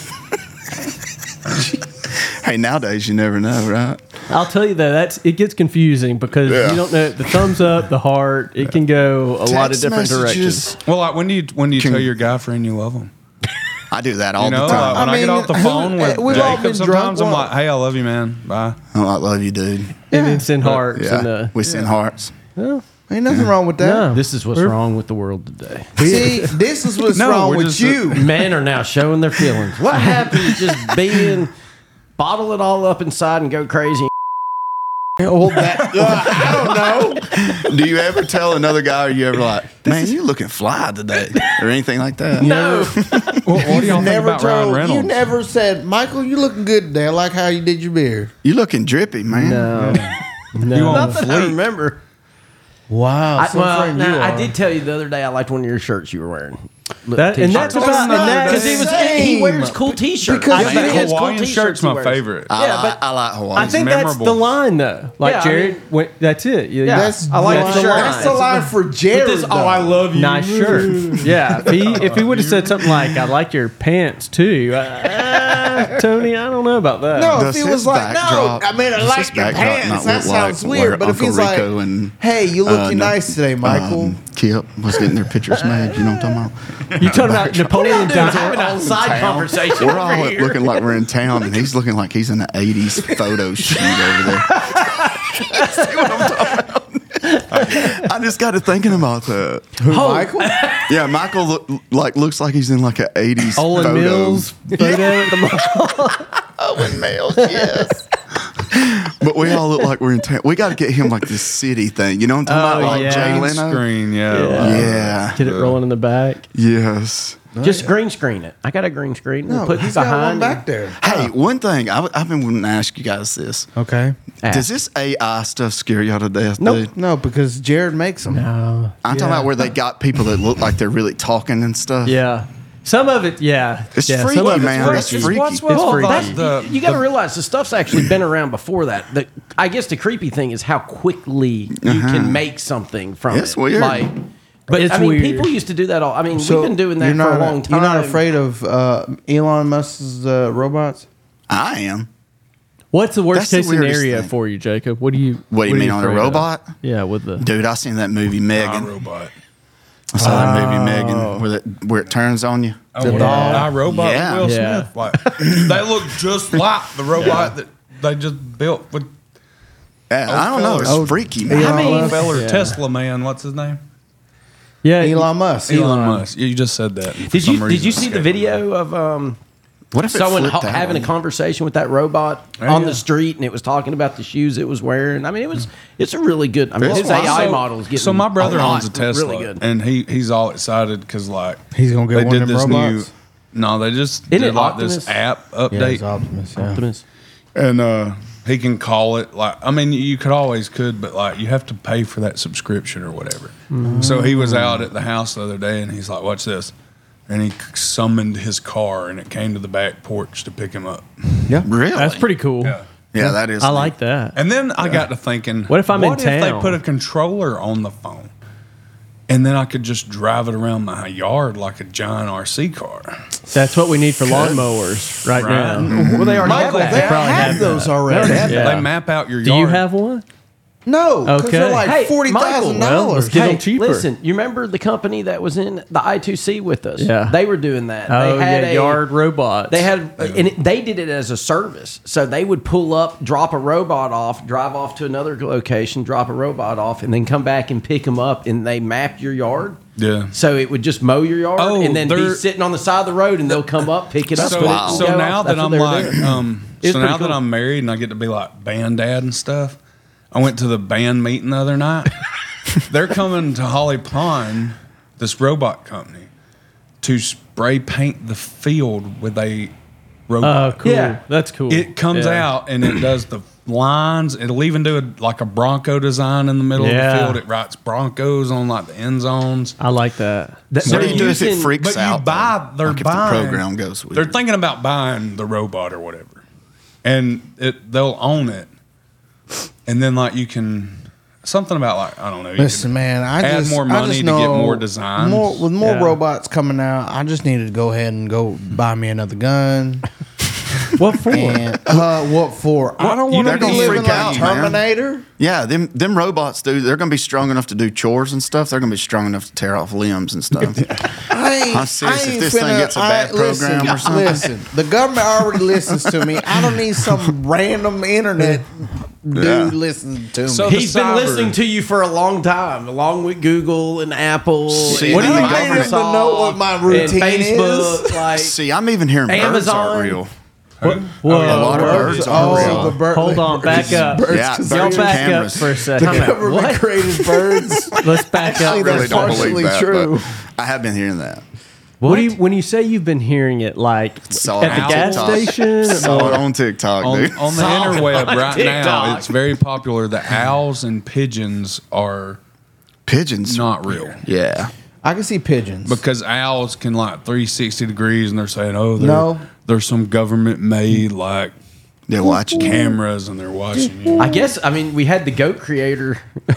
Hey, nowadays you never know, right? I'll tell you though, that's it gets confusing because Yeah. you don't know the thumbs up, the heart. It can go a lot of Text different directions. messages, well, like when do you when do you Can- tell your guy friend you love him? I do that all You know, the time. like when I, I get mean, off the who- phone with we've all Jacob, been sometimes drunk, I'm well- like, "Hey, I love you, man. Bye." Oh, I love you, dude. And then send hearts Yeah, and the we send hearts. Ain't nothing wrong with that. no. this is what's wrong with the world today. See, this is what's No, wrong we're with just- you. Men are now showing their feelings. What happens just being bottle it all up inside and go crazy? Well, that, uh, I don't know. Do you ever tell another guy, or you ever like, man, you looking fly today, or anything like that? No. Well, what do y'all think Never about Ryan told. Reynolds? You never said, Michael, you looking good today. I like how you did your beard. You looking drippy, man. no, You no. on Not that I fleek? remember. Wow. I, some well, friend nah, you I are. did tell you the other day I liked one of your shirts you were wearing. That, and that's I told about him the and other that- day. Because he was Same. he wears cool t-shirts. Because I he bet is he has cool Hawaiian t-shirts shirt's he my wears. favorite. I, Yeah, like, but I like Hawaii. I think memorable. that's the line though. Like Yeah, I Jared, mean- went, that's it. You- Yeah. That's I like that's the the, shirt. that's the line for Jared. This, oh, though. I love you. Nice shirt. Yeah. If he if he would have said something like, "I like your pants too," uh, Tony, I don't know about that. No, Does if he his was like, no, backdrop- I mean, I does like his your backdrop pants. not That look sounds like weird. where But if Uncle he's Rico like, and, hey, you uh, looking no, nice today, Michael. Um, Kip was getting their pictures made. You know what I'm talking about? You talking about Napoleon Dude, having Dynamite? a side conversation We're all over here. looking like we're in town, and he's looking like he's in an eighties photo shoot over there. I just got to thinking about that. Who, Michael? Yeah, Michael look, like looks like he's in like an eighties Olin photo. Mills photo at the mall. Owen Mills, yes. But we all look like we're in town. We got to get him like this city thing. You know what I'm talking Oh, about? Like yeah. Jay Green Leno. screen, yeah. Yeah. Yeah. Get it rolling in the back. Yes. Just green screen it. I got a green screen. No, We'll put he's behind got one it. back there. Hey, one thing I w- I've been wanting to ask you guys this. Okay. Ask. Does this A I stuff scare y'all to death, Nope. dude? No, because Jared makes them. Oh, I'm talking about where they got people that look like they're really talking and stuff. yeah. Some of it, yeah. It's yeah, freaky, some of it's man. freaky. It's freaky. What's It's with all freaky. that? The, you got to the- realize the stuff's actually been around before that. The, I guess the creepy thing is how quickly you can make something from It's it. weird. Like, but It's I mean, weird. people used to do that all. I mean, So we've been doing that you're for not a long time. You're not afraid of uh, Elon Musk's uh, robots? I am. What's the worst That's the case weirdest scenario thing. for you, Jacob? What do you What do you are mean on a afraid of? robot? Yeah, with the Dude, I seen that movie I Megan. robot. I saw that movie Megan where it, where it turns on you. Oh, The yeah. dog. I robot Yeah. Will Yeah. Smith. Like, they look just like the robot that they just built with Yeah, I don't know. It's Oh, freaky, man. Elon I mean- Musk. Feller Yeah. Tesla man. What's his name? yeah, Elon Musk. Elon Musk. You just said that. For Did some you did reason you it see the escaped video of um, What if it someone flipped ha- out having on a you? conversation with that robot Yeah, on yeah. the street, and it was talking about the shoes it was wearing? I mean, it was it's a really good. I mean, That's his A I So- model is getting. So my brother a lot, owns a Tesla, Really good. and he he's all excited because like He's gonna get they one did of them this robots? new. No, they just Isn't did it like Optimus? this app Yeah, update, it's Optimus. Yeah. Optimus. and uh, he can call it like. I mean, you could always could, but like you have to pay for that subscription or whatever. So he was out at the house the other day, and he's like, "Watch this." And he summoned his car, and it came to the back porch to pick him up. Yeah. Really? that's pretty cool. Yeah. Yeah, that is. I neat. like that. And then I got to thinking, What if I'm in what if they town? put a controller on the phone, and then I could just drive it around my yard like a giant R C car? That's what we need for lawnmowers right, Right. now. Well, they already have Michael, that. they probably have have those that. already. Yeah. They map out your Do yard. you have one? No, because Okay. they're like Hey, forty thousand Michael, well, let's dollars. get them cheaper. Listen, you remember the company that was in the I two C with us? Yeah. They were doing that. Oh, they had yeah, a yard robots. They had, and it, they did it as a service. So they would pull up, drop a robot off, drive off to another location, drop a robot off, and then come back and pick them up. And they map your yard. Yeah. So it would just mow your yard, Oh, and then be they're- sitting on the side of the road, and they'll come up, pick it up. So, put it, and so go now off. that That's I'm what they were like, doing. um, It's so now pretty that cool. I'm married and I get to be like band dad and stuff, I went to the band meeting the other night. They're coming to Holly Pond, this robot company, to spray paint the field with a Oh, robot. cool. Yeah. That's cool. It comes Yeah. out and it does the lines. It'll even do a, like a Bronco design in the middle Yeah. of the field. It writes Broncos on like the end zones. I like that. That- What do they're you do if it using- freaks But you out? buy, though? they're Like if buying. the program goes with They're it. thinking about buying the robot or whatever, and it they'll own it, and then like you can something about like I don't know. You Listen, could man, I add just more I money just to know get more designs. More, with more Yeah. robots coming out, I just needed to go ahead and go buy me another gun. What for? And uh, what for? I don't you want to they're be gonna living freak like out, man. Terminator. Yeah, them them robots, dude. They're gonna be strong enough to do chores and stuff. They're gonna be strong enough to tear off limbs and stuff. I ain't, I'm serious, I if ain't this thing finna- gets a I- bad program listen, or something. Listen, the government already listens to me. I don't need some random internet dude Yeah. listening to me. So the He's been cyber- listening to you for a long time, along with Google and Apple. See, and what do you I don't even know what my routine and Facebook, is. Like, See, I'm even hearing birds Amazon. aren't real. Whoa, a lot of birds oh, are real. the bird, Hold on, back up. birds Yeah, can birds Y'all and back cameras. up for a second. The government What? created birds. Let's back up. Actually, I really that's don't partially believe that, true. but I have been hearing that. What do you when you say you've been hearing it like Saw it at the on gas TikTok. station? Saw it or- on TikTok, on, dude. on the Saw it interweb on right now. TikTok. It's very popular. The owls and pigeons are Pigeons. not real. Yeah. I can see pigeons. Because owls can like three sixty degrees, and they're saying, "Oh, they're, No. there's some government made like They're watching. cameras, and they're watching you." I guess I mean we had the goat creator,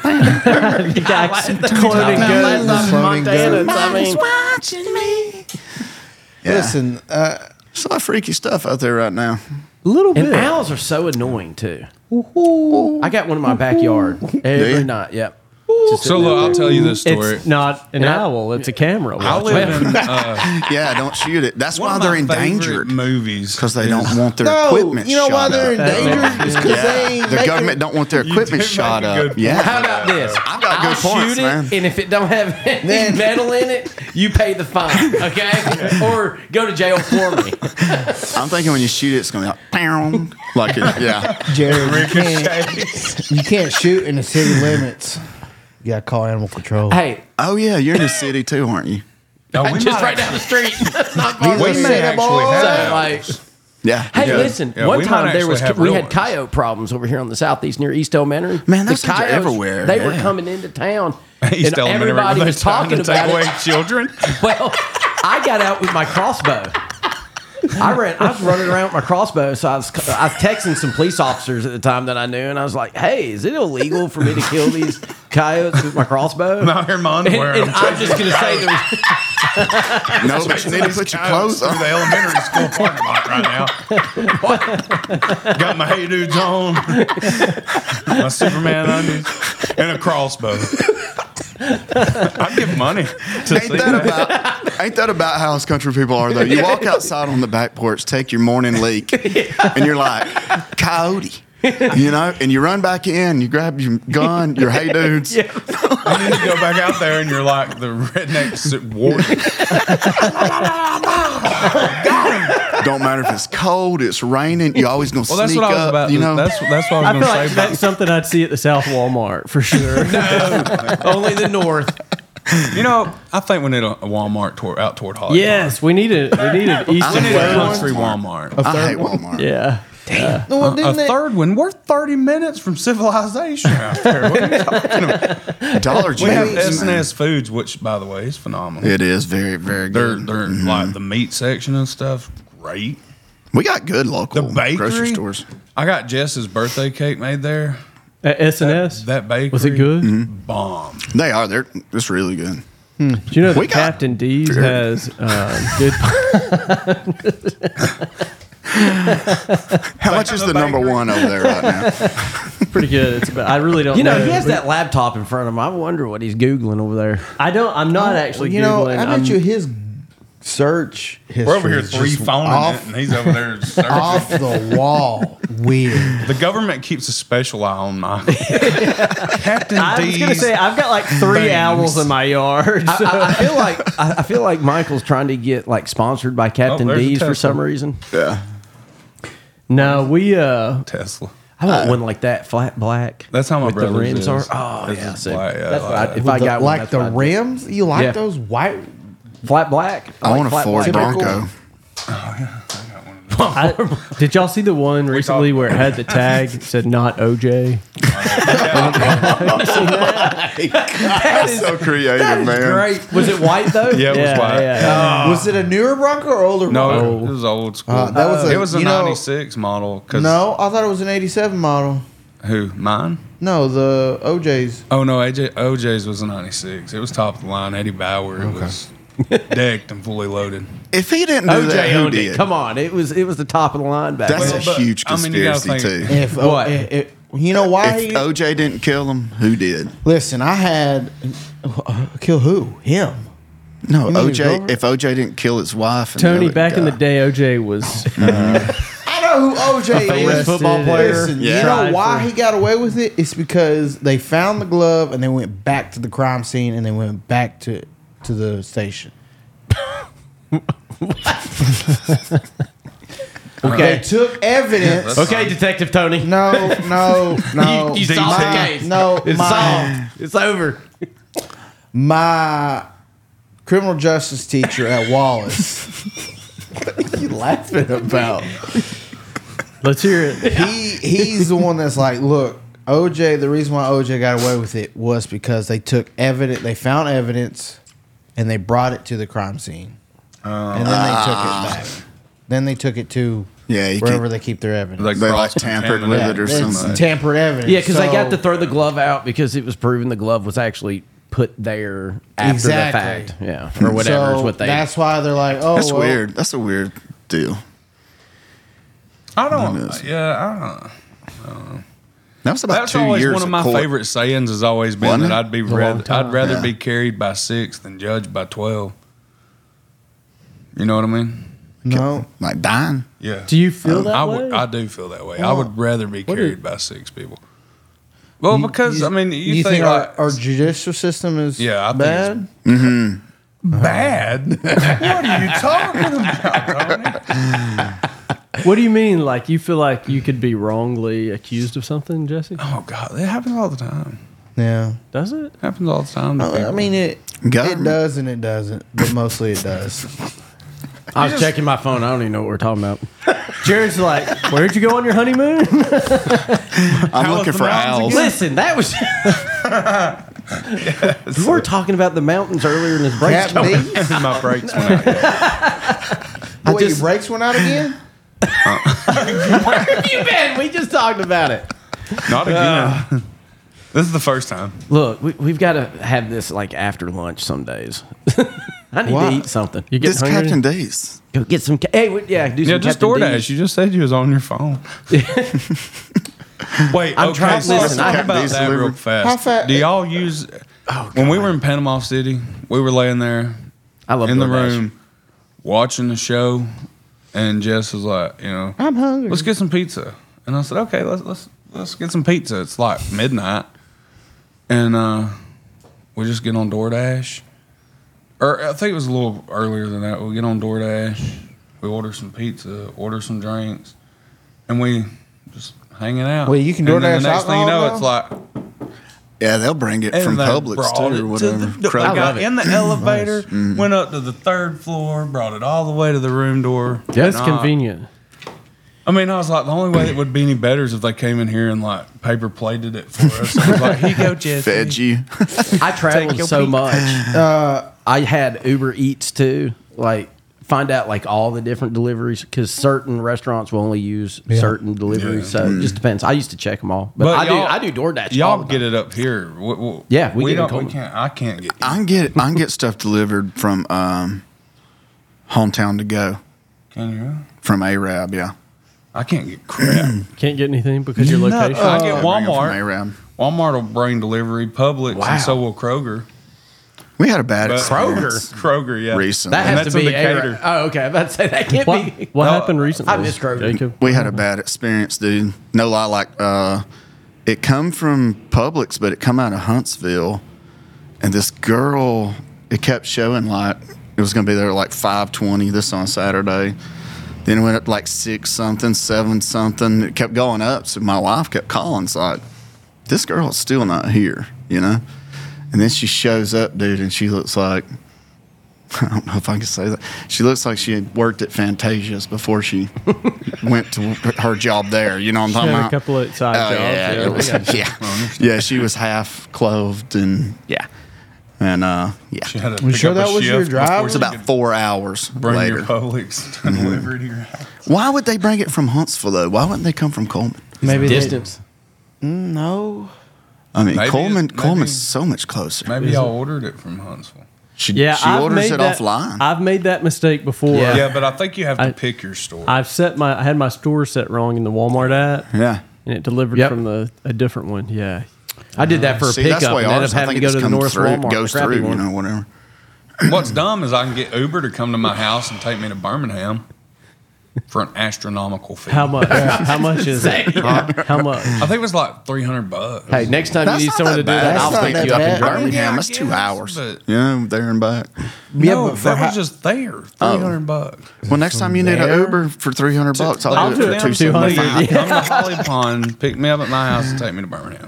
the guy cloning Cloning goats, goats. Montana. I mean, watching me. Yeah. Listen, uh, There's a lot of freaky stuff out there right now. A little and bit. owls are so annoying too. I got one in my backyard every you? night. Yep. So look, I'll tell you this story. It's not an And I- owl. It's a camera. I Watch live it. in uh, Yeah, don't shoot it. That's one why of they're my favorite endangered. movies Because they is- don't want their No, equipment you know why shot they're up. endangered? It's because Yeah. they ain't The making- government don't want their You equipment do make shot a up. good point. Yeah. How about this? I've got I'll good points, shoot it, man. and if it don't have any Then- metal in it, you pay the fine, okay? Or go to jail for me. I'm thinking when you shoot it, it's going to be like, "Pow." like it, yeah. Jared, you can't, you can't shoot in the city limits. You gotta call animal control. Hey, Oh, yeah, you're in the city too, aren't you? No, we just might right down the street. Not far We He's from a may city actually boy. have. So, like, Yeah. hey, Yeah. listen. Yeah, one we might time there actually was have we real had ones. coyote problems over here on the southeast near East Elementary. Man, The those things are coyotes, everywhere, They were yeah. coming into town, East and Elementary, everybody were they was trying talking to take about away it. children. Well, I got out with my crossbow. I ran. I was running around with my crossbow, so I was, I was texting some police officers at the time that I knew, and I was like, "Hey, is it illegal for me to kill these coyotes with my crossbow?" I'm out here in my And, underwear. and I'm just gonna say there was No, but you need to put your clothes through on. the elementary school parking lot right now. Got my Hey Dudes on, my Superman undies, and a crossbow. I'd give money to Ain't see that that. about ain't that about how us country people are though? You walk outside on the back porch, take your morning leak, and you're like, coyote. You know, and you run back in, you grab your gun, your Hey Dudes. And then you go back out there and you're like the redneck warrior. Don't matter if it's cold, it's raining, you always gonna Well, that's sneak what I was up. about. You know, that's that's what I I was feel going like to say. that's something I'd see at the South Walmart for sure. only the north. You know, I think we need a, a Walmart toward, out toward Hollywood. Yes, we need a we need an east we and need a west. country Walmart. I hate Walmart. Yeah. No, well, A didn't they- third one. We're thirty minutes from civilization out there. What are you talking about? Dollar We have General. S and S Foods, which, by the way, is phenomenal. It is very, very They're good. they're like the meat section and stuff. Great. We got good local The bakery grocery stores. I got Jess's birthday cake made there. At S and S. That bakery Was it good? Bomb. They are. They're it's really good. Do you know that We got- Captain D's Sure. has uh, good? How much is of the the number bakery. one over there right now? Pretty good. It's about, I really don't. You know, know. he has that laptop in front of him. I wonder what he's googling over there. I don't. I'm not actually. You know, Googling. I I'm- bet you his search history We're over here is three just phoning off, it, and he's over there searching. off the wall. Weird. The government keeps a special eye on my Captain I was D's. gonna say I've got like three things. owls in my yard. I, so- I, I feel like I, I feel like Michael's trying to get like sponsored by Captain Oh, there's a D's for Tesla. some reason. Yeah. no, we uh, Tesla. I want one like that, flat black. That's how my with the brother's rims is. are. Oh His yeah, is see, black, yeah, that's I what I, like if With I the- got one, like that's the what I'd do. rims, you like Yeah. those white? flat black. I like want a flat Ford black. Bronco. I, did y'all see the one recently where it had the tag that said not O J? That's so creative, man. Great. Was it white though? Yeah, it was white. yeah. Was it a newer Bronco or older No, Bronco? it was old school. Uh, that was a- it was a you know- ninety-six model. Cause No, I thought it was an eighty-seven model. Who? Mine? No, the O J's. Oh no, A J O J's was a ninety-six. It was top of the line. Eddie Bauer. It was decked and fully loaded. If he didn't do O that, J who owned did? it. Come on, it was it was the top of the line back That's then. a Well, but, huge I mean, you gotta conspiracy think- too. If What? if- if- you know why? If he, O J didn't kill him, who did? listen, I had uh, kill who? Him. No, You mean his O J. girlfriend? If O J didn't kill his wife, and Tony, the other back in the guy- day, O J was uh, I know who O J famous is. football player. Listen, Yeah. you know Tried why for- he got away with it? It's because they found the glove and they went back to the crime scene and they went back to to the station. They Okay, took evidence. okay, Detective Tony. No, no, no. You, you solved the My- case. No, it's my, solved. It's over. my criminal justice teacher at Wallace. What are you laughing about? let's hear it. He he's the one that's like, look, O J. The reason why O J got away with it was because they took evidence. They found evidence, and they brought it to the crime scene, and then they took it back. Then they took it to Yeah, you wherever can, they keep their evidence. Like they like cross-contaminated. tampered with Yeah, it or it's something. tampered evidence. Yeah, because they got So- to throw the glove out because it was proven the glove was actually put there after Exactly. the fact. Yeah, or whatever So is what they. That's why they're like, oh, That's well, weird. That's a weird deal. I It don't. is. Yeah, I don't. That was about That's two always years one of at my court. favorite sayings. Has always been Wasn't that it? I'd be a long rather time. I'd rather Yeah. be carried by six than judged by twelve. You know what I mean? No. Like dying. Yeah. Do you feel that I way? would. I do feel that way. I Well, would rather be what carried do- by six people. Well, You- because you- I mean, you, you think, think like, our, our judicial system is Yeah, I think bad? it's- bad. What are you talking about, Tony? What do you mean? Like you feel like you could be wrongly accused of something, Jesse? Oh God, it happens all the time. Yeah. Does it? It happens all the time. to I people. mean, it it Government. does and it doesn't, but mostly it does. I was checking my phone. I don't even know what we're talking about. Jared's like, where'd you go on your honeymoon? I'm was looking the for mountains owls. Listen, that was. We were talking about the mountains earlier in this break. Captain D? my brakes went out. What, just- your brakes went out again? Where have you been? We just talked about it. Not again. This is the first time. Look, we, we've got to have this like after lunch some days. I need Why? to eat something. You This getting hungry? Captain D's. Go get some. Ca- hey, we- yeah, do Yeah, some just Captain DoorDash. D's. You just said you was on your phone. Wait, I'm okay, trying- so let's listen, talk I- about These that real delivered- fast. How fa- Do y'all use when we were in Panama City? We were laying there I love in the DoorDash. room watching the show, and Jess was like, you know, I'm hungry. let's get some pizza. And I said, okay, let's let's let's get some pizza. It's like midnight, and uh, we just get on DoorDash, or I think it was a little earlier than that. We get on DoorDash, we order some pizza, order some drinks, and we just hanging out. Wait, you can And then DoorDash the next thing you know, alcohol it's like Yeah, they'll bring it and from they Publix brought too, it or whatever. to the- Kroger. I got in the elevator, went up to the third floor, brought it all the way to the room door. That's And I- convenient. I mean, I was like, the only way it would be any better is if they came in here and like paper plated it for us. I was like, here you go, Jesse. Fed you. I traveled your so pizza. much. Uh, I had Uber Eats too. Like, find out like all the different deliveries because certain restaurants will only use certain deliveries. Yeah. So it just depends. I used to check them all, but, But I do. y'all- I do DoorDash. all Y'all the get time. it up here. We, we, Yeah, we get it in don't. We Coleman. can't. I can't get. I can get I can get stuff delivered from um, Hometown to Go Can you? from Arab. Yeah, I can't get crap. Can't get anything because your No, location. I They get bring it from Walmart. Arab. Walmart will bring delivery. Publix, Wow. and so will Kroger. We had a bad But- experience Kroger, yeah. recently. That And has that's to be in Decatur. Arab. Oh, okay. I'm about to say that can't what be. what No, happened recently? I miss Kroger. Jacob. We had a bad experience, dude. No lie, like uh, it come from Publix, but it come out of Huntsville, and this girl, it kept showing like it was gonna be there at like five twenty this on Saturday. Then it went up to like six something, seven something. It kept going up, so my wife kept calling. It's like, this girl is still not here, you know. And then she shows up, dude, and she looks like, I don't know if I can say that. She looks like she had worked at Fantasia's before she went to her job there. You know what I'm She talking had a about? couple of side Oh, jobs. yeah, yeah, it was, I got you. yeah, yeah. She was half clothed and yeah, and uh, yeah. She had to You pick sure up that a was your shift driver? before It's she about could four hours Bring later. your Publix to deliver to your house. Why would they bring it from Huntsville though? Why wouldn't they come from Coleman? maybe they- Distance. Mm, no. I mean, Maybe Coleman. it's- Coleman's maybe- so much closer. Maybe y'all ordered it from Huntsville. She, Yeah, she I've orders made it that, offline. I've made that mistake before. Yeah. Yeah, but I think you have to I- pick your store. I've set my I had my store set wrong in the Walmart app, yeah. and it delivered Yep. from the a different one. Yeah, I did that for a See, that's pickup why and ended up ours. I having think to it go to just the comes North through, Walmart. goes the crappy through, one. you know, whatever. What's dumb is I can get Uber to come to my house and take me to Birmingham for an astronomical fee. how much? How much is it? Huh? How much? I think it was like three hundred bucks. Hey, next time That's you need not someone that to do bad. that, That's I'll not pick that you up bad. and drive. Birmingham, Yeah, I that's two guess, hours. but- Yeah, there and back. Yeah, no, but for that how- was just there. Three hundred bucks. Well, next time you need an there? Uber for three hundred bucks, I'll, I'll do do it it for for two two hundred. seventy-five. Come to Holly Pond, pick me up at my house, and take me to Birmingham.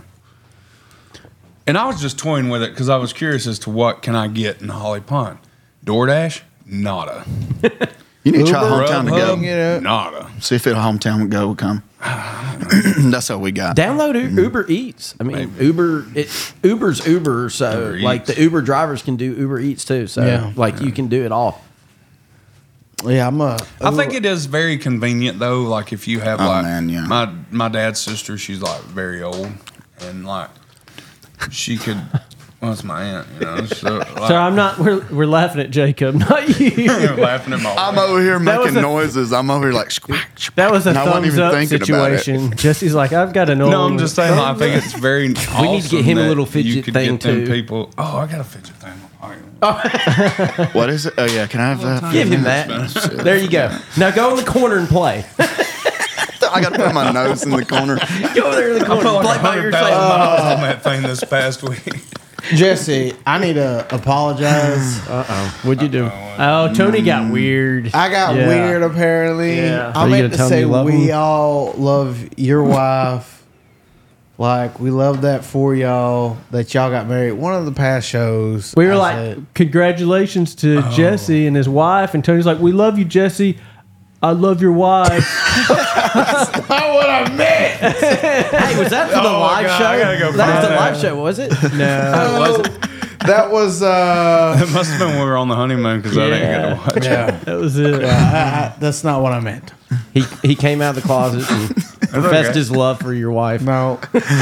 And I was just toying with it because I was curious as to what can I get in Holly Pond. DoorDash, nada. You need to try Uber, hometown to Grubhub, go. you know. Nada. See if it hometown would go will come. That's all we got. Download U- Uber Eats. I mean, Uber. It Uber's Uber, so Uber like Eats. the Uber drivers can do Uber Eats too. So Yeah. like you can do it all. Yeah, I'm a. I think it is very convenient though. Like if you have Oh, like man, yeah. my my dad's sister, she's like very old, and like she could Well, it's my aunt, you know. So, like, So I'm not. We're we're laughing at Jacob, not you. you're laughing at my I'm wife. over here That was making a- noises. I'm over here like squack, squack. That was a And I wasn't thumbs even up thinking about it. situation. Jesse's like, I've got an old. No, I'm just saying. I think it's very. awesome We need to get him a that little you fidget could thing, get them too. People. Oh, I got a fidget thing. All right. What is it? Oh yeah, can I have that? Give him that. There you go. Now go in the corner and play. I got to put my nose in the corner. Go there in the I corner. put like Play a by hundred yourself. thousand miles on that thing this past week. Jesse, I need to apologize. What'd you do? Oh, Tony got weird. I got Yeah. weird apparently. Yeah. I Are you meant gonna to tell me say you love we him? all love your wife. Like we love that for y'all that y'all got married. One of the past shows, We were I like, said- congratulations to Oh. Jesse and his wife. And Tony's like, we love you, Jesse. I love your wife. "Not what I meant." Hey, was that for the Oh, live God, show? I gotta go that was find the that. live show, was it? No. Was it? That was uh, It must have been when we were on the honeymoon because I didn't get to watch it. yeah. That was it. I, I, that's not what I meant. He he came out of the closet and professed okay. his love for your wife. No,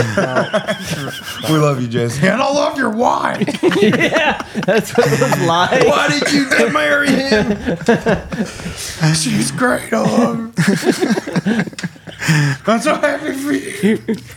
We love you, Jesse. And I love your wife. Yeah, that's what it was like. Why did you get marry him? She's great. I love her. I'm so happy for you.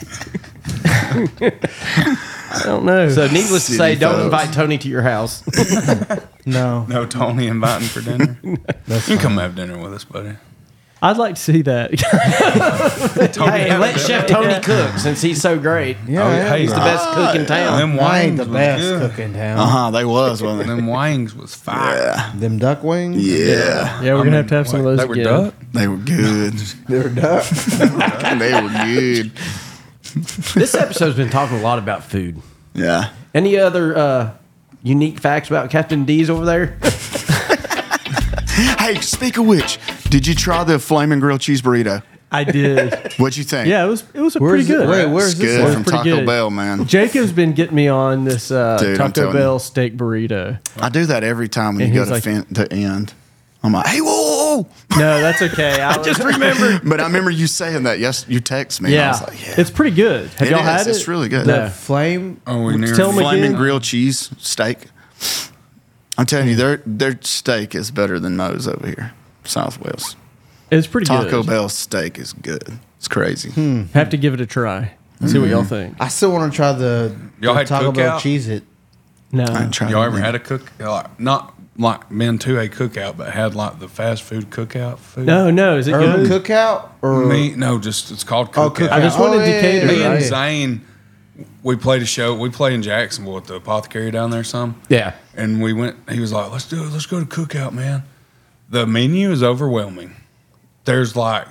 I don't know. So needless to City say, don't folks. invite Tony to your house. no. No Tony inviting for dinner. You can come have dinner with us, buddy. I'd like to see that. Tony Hey, had let a Chef dinner. Tony cook since he's so great. Yeah, Oh, yeah. hey, He's the best cook in town. Them I ain't wings the was best good. cook in town. Uh huh. They was, wasn't they? Them wings was fire. Yeah. Them duck wings. Yeah. Yeah, we're gonna have to have some of those They were again. duck. They were good. They were duck. They were good. This episode's been talking a lot about food. Yeah. Any other uh, unique facts about Captain D's over there? Hey, speak of which, did you try the flaming grilled cheese burrito? I did. What'd you think? Yeah, it was it was a Where's pretty good. it? Wait, where's It's this? good one? from Pretty Taco good. Bell, man. Jacob's been getting me on this uh, Dude, I'm Taco telling Bell you. steak burrito. I do that every time when And you go he's to, like- fin- to end. I'm like, hey, whoa, whoa, whoa. No, that's okay. I just remember. But I remember you saying that. Yes, you text me. and I Yeah, was like, yeah. it's pretty good. Have It y'all is. had it? It's really good. No. The flame. Oh, we near Tell me Flaming again. grilled cheese steak. I'm telling you, their their steak is better than Moe's over here, South Wales. It's pretty Taco good. Bell steak is good. It's crazy. Have to give it a try. See what y'all think. I still want to try the, Y'all the had Taco Bell Cookout? Cheese It. No, I ain't tried Y'all it ever yet. had a cook? Like, not like been to a cookout, but had like the fast food cookout food. no, no. Is it Urban good? Cookout or Me, no, just it's called Oh, cookout. Cookout. I just wanted Oh, yeah, Decatur. yeah, Me yeah, and yeah. Zane, we played a show. We played in Jacksonville at the Apothecary down there some. Yeah. And we went, he was like, let's do it. Let's go to Cookout, man. The menu is overwhelming. There's like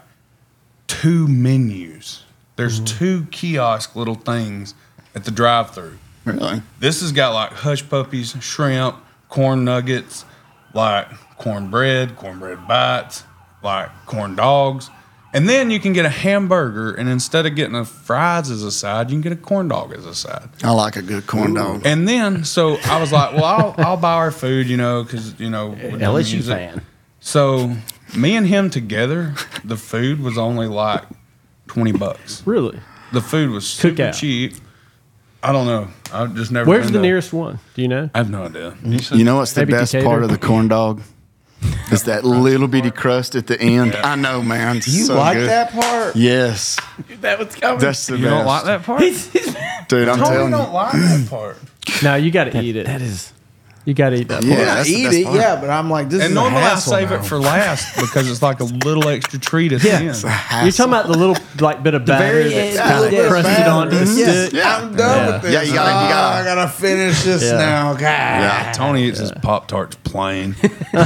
two menus. There's two kiosk little things at the drive through. Really? This has got like hush puppies, shrimp, corn nuggets, like cornbread, cornbread bites, like corn dogs. And then you can get a hamburger, and instead of getting a fries as a side, you can get a corn dog as a side. I like a good corn dog. And then, so I was like, well, I'll, I'll buy our food, you know, because, you know, we're L S doing U music. fan. So me and him together, the food was only like twenty bucks. Really? The food was super Cookout. cheap. I don't know. I've just never Where's been the to- nearest one? Do you know? I have no idea. You know what's the Maybe best Decatur? part of the corn dog? Is that little bitty crust at the end. I know, man. It's You so like good. that part? Yes. That was coming. That's the You best. don't like that part? Dude, I'm telling you. like that part. No, you got to eat it. That is. You got to eat that. Yeah, part. that's the eat best it, part. yeah, but I'm like, this And is normally a I hassle save now. it for last because it's like a little extra treat at Yeah. the It's a end. hassle. You're talking about the little like bit of batter very that's end, kind yeah, of crusted batter. onto the Yes. stick. Yeah. I'm done Yeah. with this. Yeah, you gotta- you Oh, gotta- I gotta finish this Yeah. now. God. Yeah. Tony eats his Pop Tarts plain.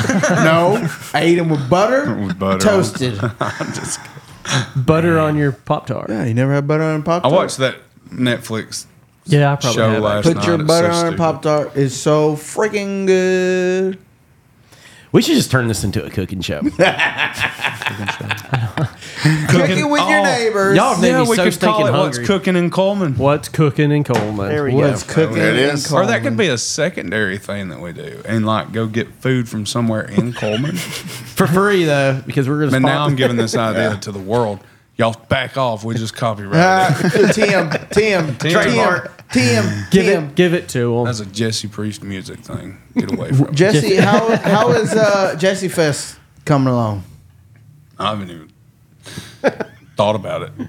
No, I eat them with butter, With butter on. toasted. Butter on your Pop Tart. Yeah, you never had butter on a pop I tart. watched that Netflix Yeah, I probably show have. last actually. night. Put your It's butter so on a stupid. pop tart. It's so freaking good. We should just turn this into a cooking show. Cooking with your Oh. neighbors. Y'all made Yeah, me we so could call stinking it What's hungry. Cooking in Coleman. What's cooking in Coleman? There we What's go. cooking? There it in is. Or that Coleman. could be a secondary thing that we do and like go get food from somewhere in Coleman. For free, though, because we're going to But now I'm giving this idea to the world. Y'all back off. We just copyrighted Uh, it. Tim, Tim, Tim, Trademark. T M, Give T M. it, give it to him. That's a Jesse Priest music thing. Get away from it. Jesse, how how is uh, Jesse Fest coming along? I haven't even thought about it.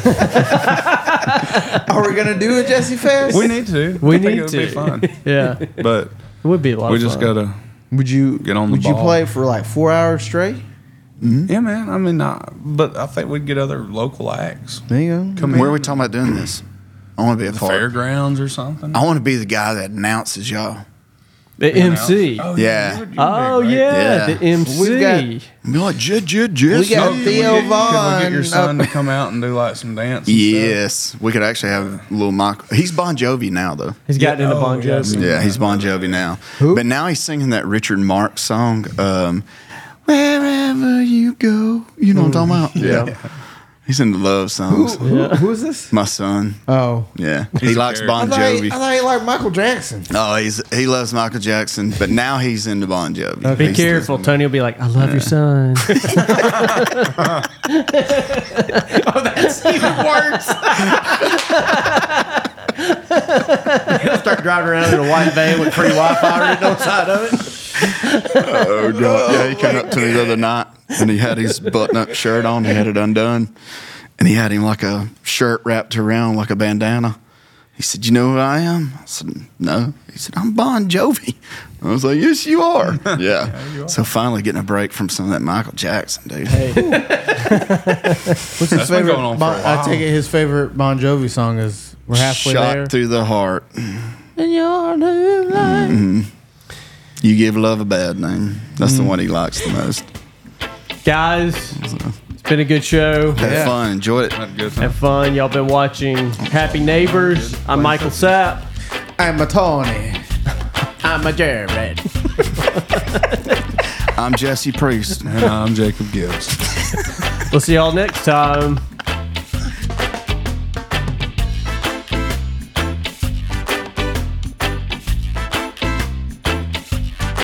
Are we gonna do a Jesse Fest? We need to. We I think need it would to. be fun. Yeah, it But would be a lot we of just fun. gotta. Would you Get on the Would you ball. play for like four hours straight? Yeah, man. I mean, uh, but I think we'd get other local acts. There you go. Come Where are in. we talking about doing this? I want to be a The part. fairgrounds or something. I want to be the guy that announces y'all. The M C. Oh, Yeah. you would- you'd be Oh great. yeah, Yeah. the M C. We've got- Be like, Jed, Jed, Jed. We got Can we Theo get- Can we Vaughn get your son up- to come out and do like some dance? and Yes, we could actually have a little Michael. He's Bon Jovi now, though. He's gotten Yeah, into oh, Bon yeah, Jovi. I've Yeah, he's Bon Jovi now. Who? But now he's singing that Richard Marx song, um, Wherever You Go. You know what I'm talking about? Yeah. He's into love songs. Who, who is this? My son. Oh, Yeah. He's he a likes character. Bon I thought, he, I Jovi. thought he liked Michael Jackson. Oh, he's he loves Michael Jackson, but now he's into Bon Jovi. Be He's- careful, Tony will be like, "I love your son." Oh, that's even worse. He'll start driving around in a white van with free Wi-Fi written on the side of it. Oh God! Yeah, he came up to me the other night, and he had his button-up shirt on. He had it undone, and he had him like a shirt wrapped around like a bandana. He said, "You know who I am?" I said, "No." He said, "I'm Bon Jovi." I was like, "Yes, you are." Yeah. you are. So finally, getting a break from some of that Michael Jackson, dude. What's his That's been favorite? going on for bon, a while. I take it his favorite Bon Jovi song is "We're Halfway Shot There." through the heart. And your new life. You give love a bad name. That's the one he likes the most. Guys, it's been a good show. Have Yeah. fun. Enjoy it. Had a good time. Have fun. Y'all been watching Happy Neighbors. I'm Michael Sapp. I'm a Tony. I'm a Jared. I'm Jesse Priest. And I'm Jacob Gibbs. We'll see y'all next time.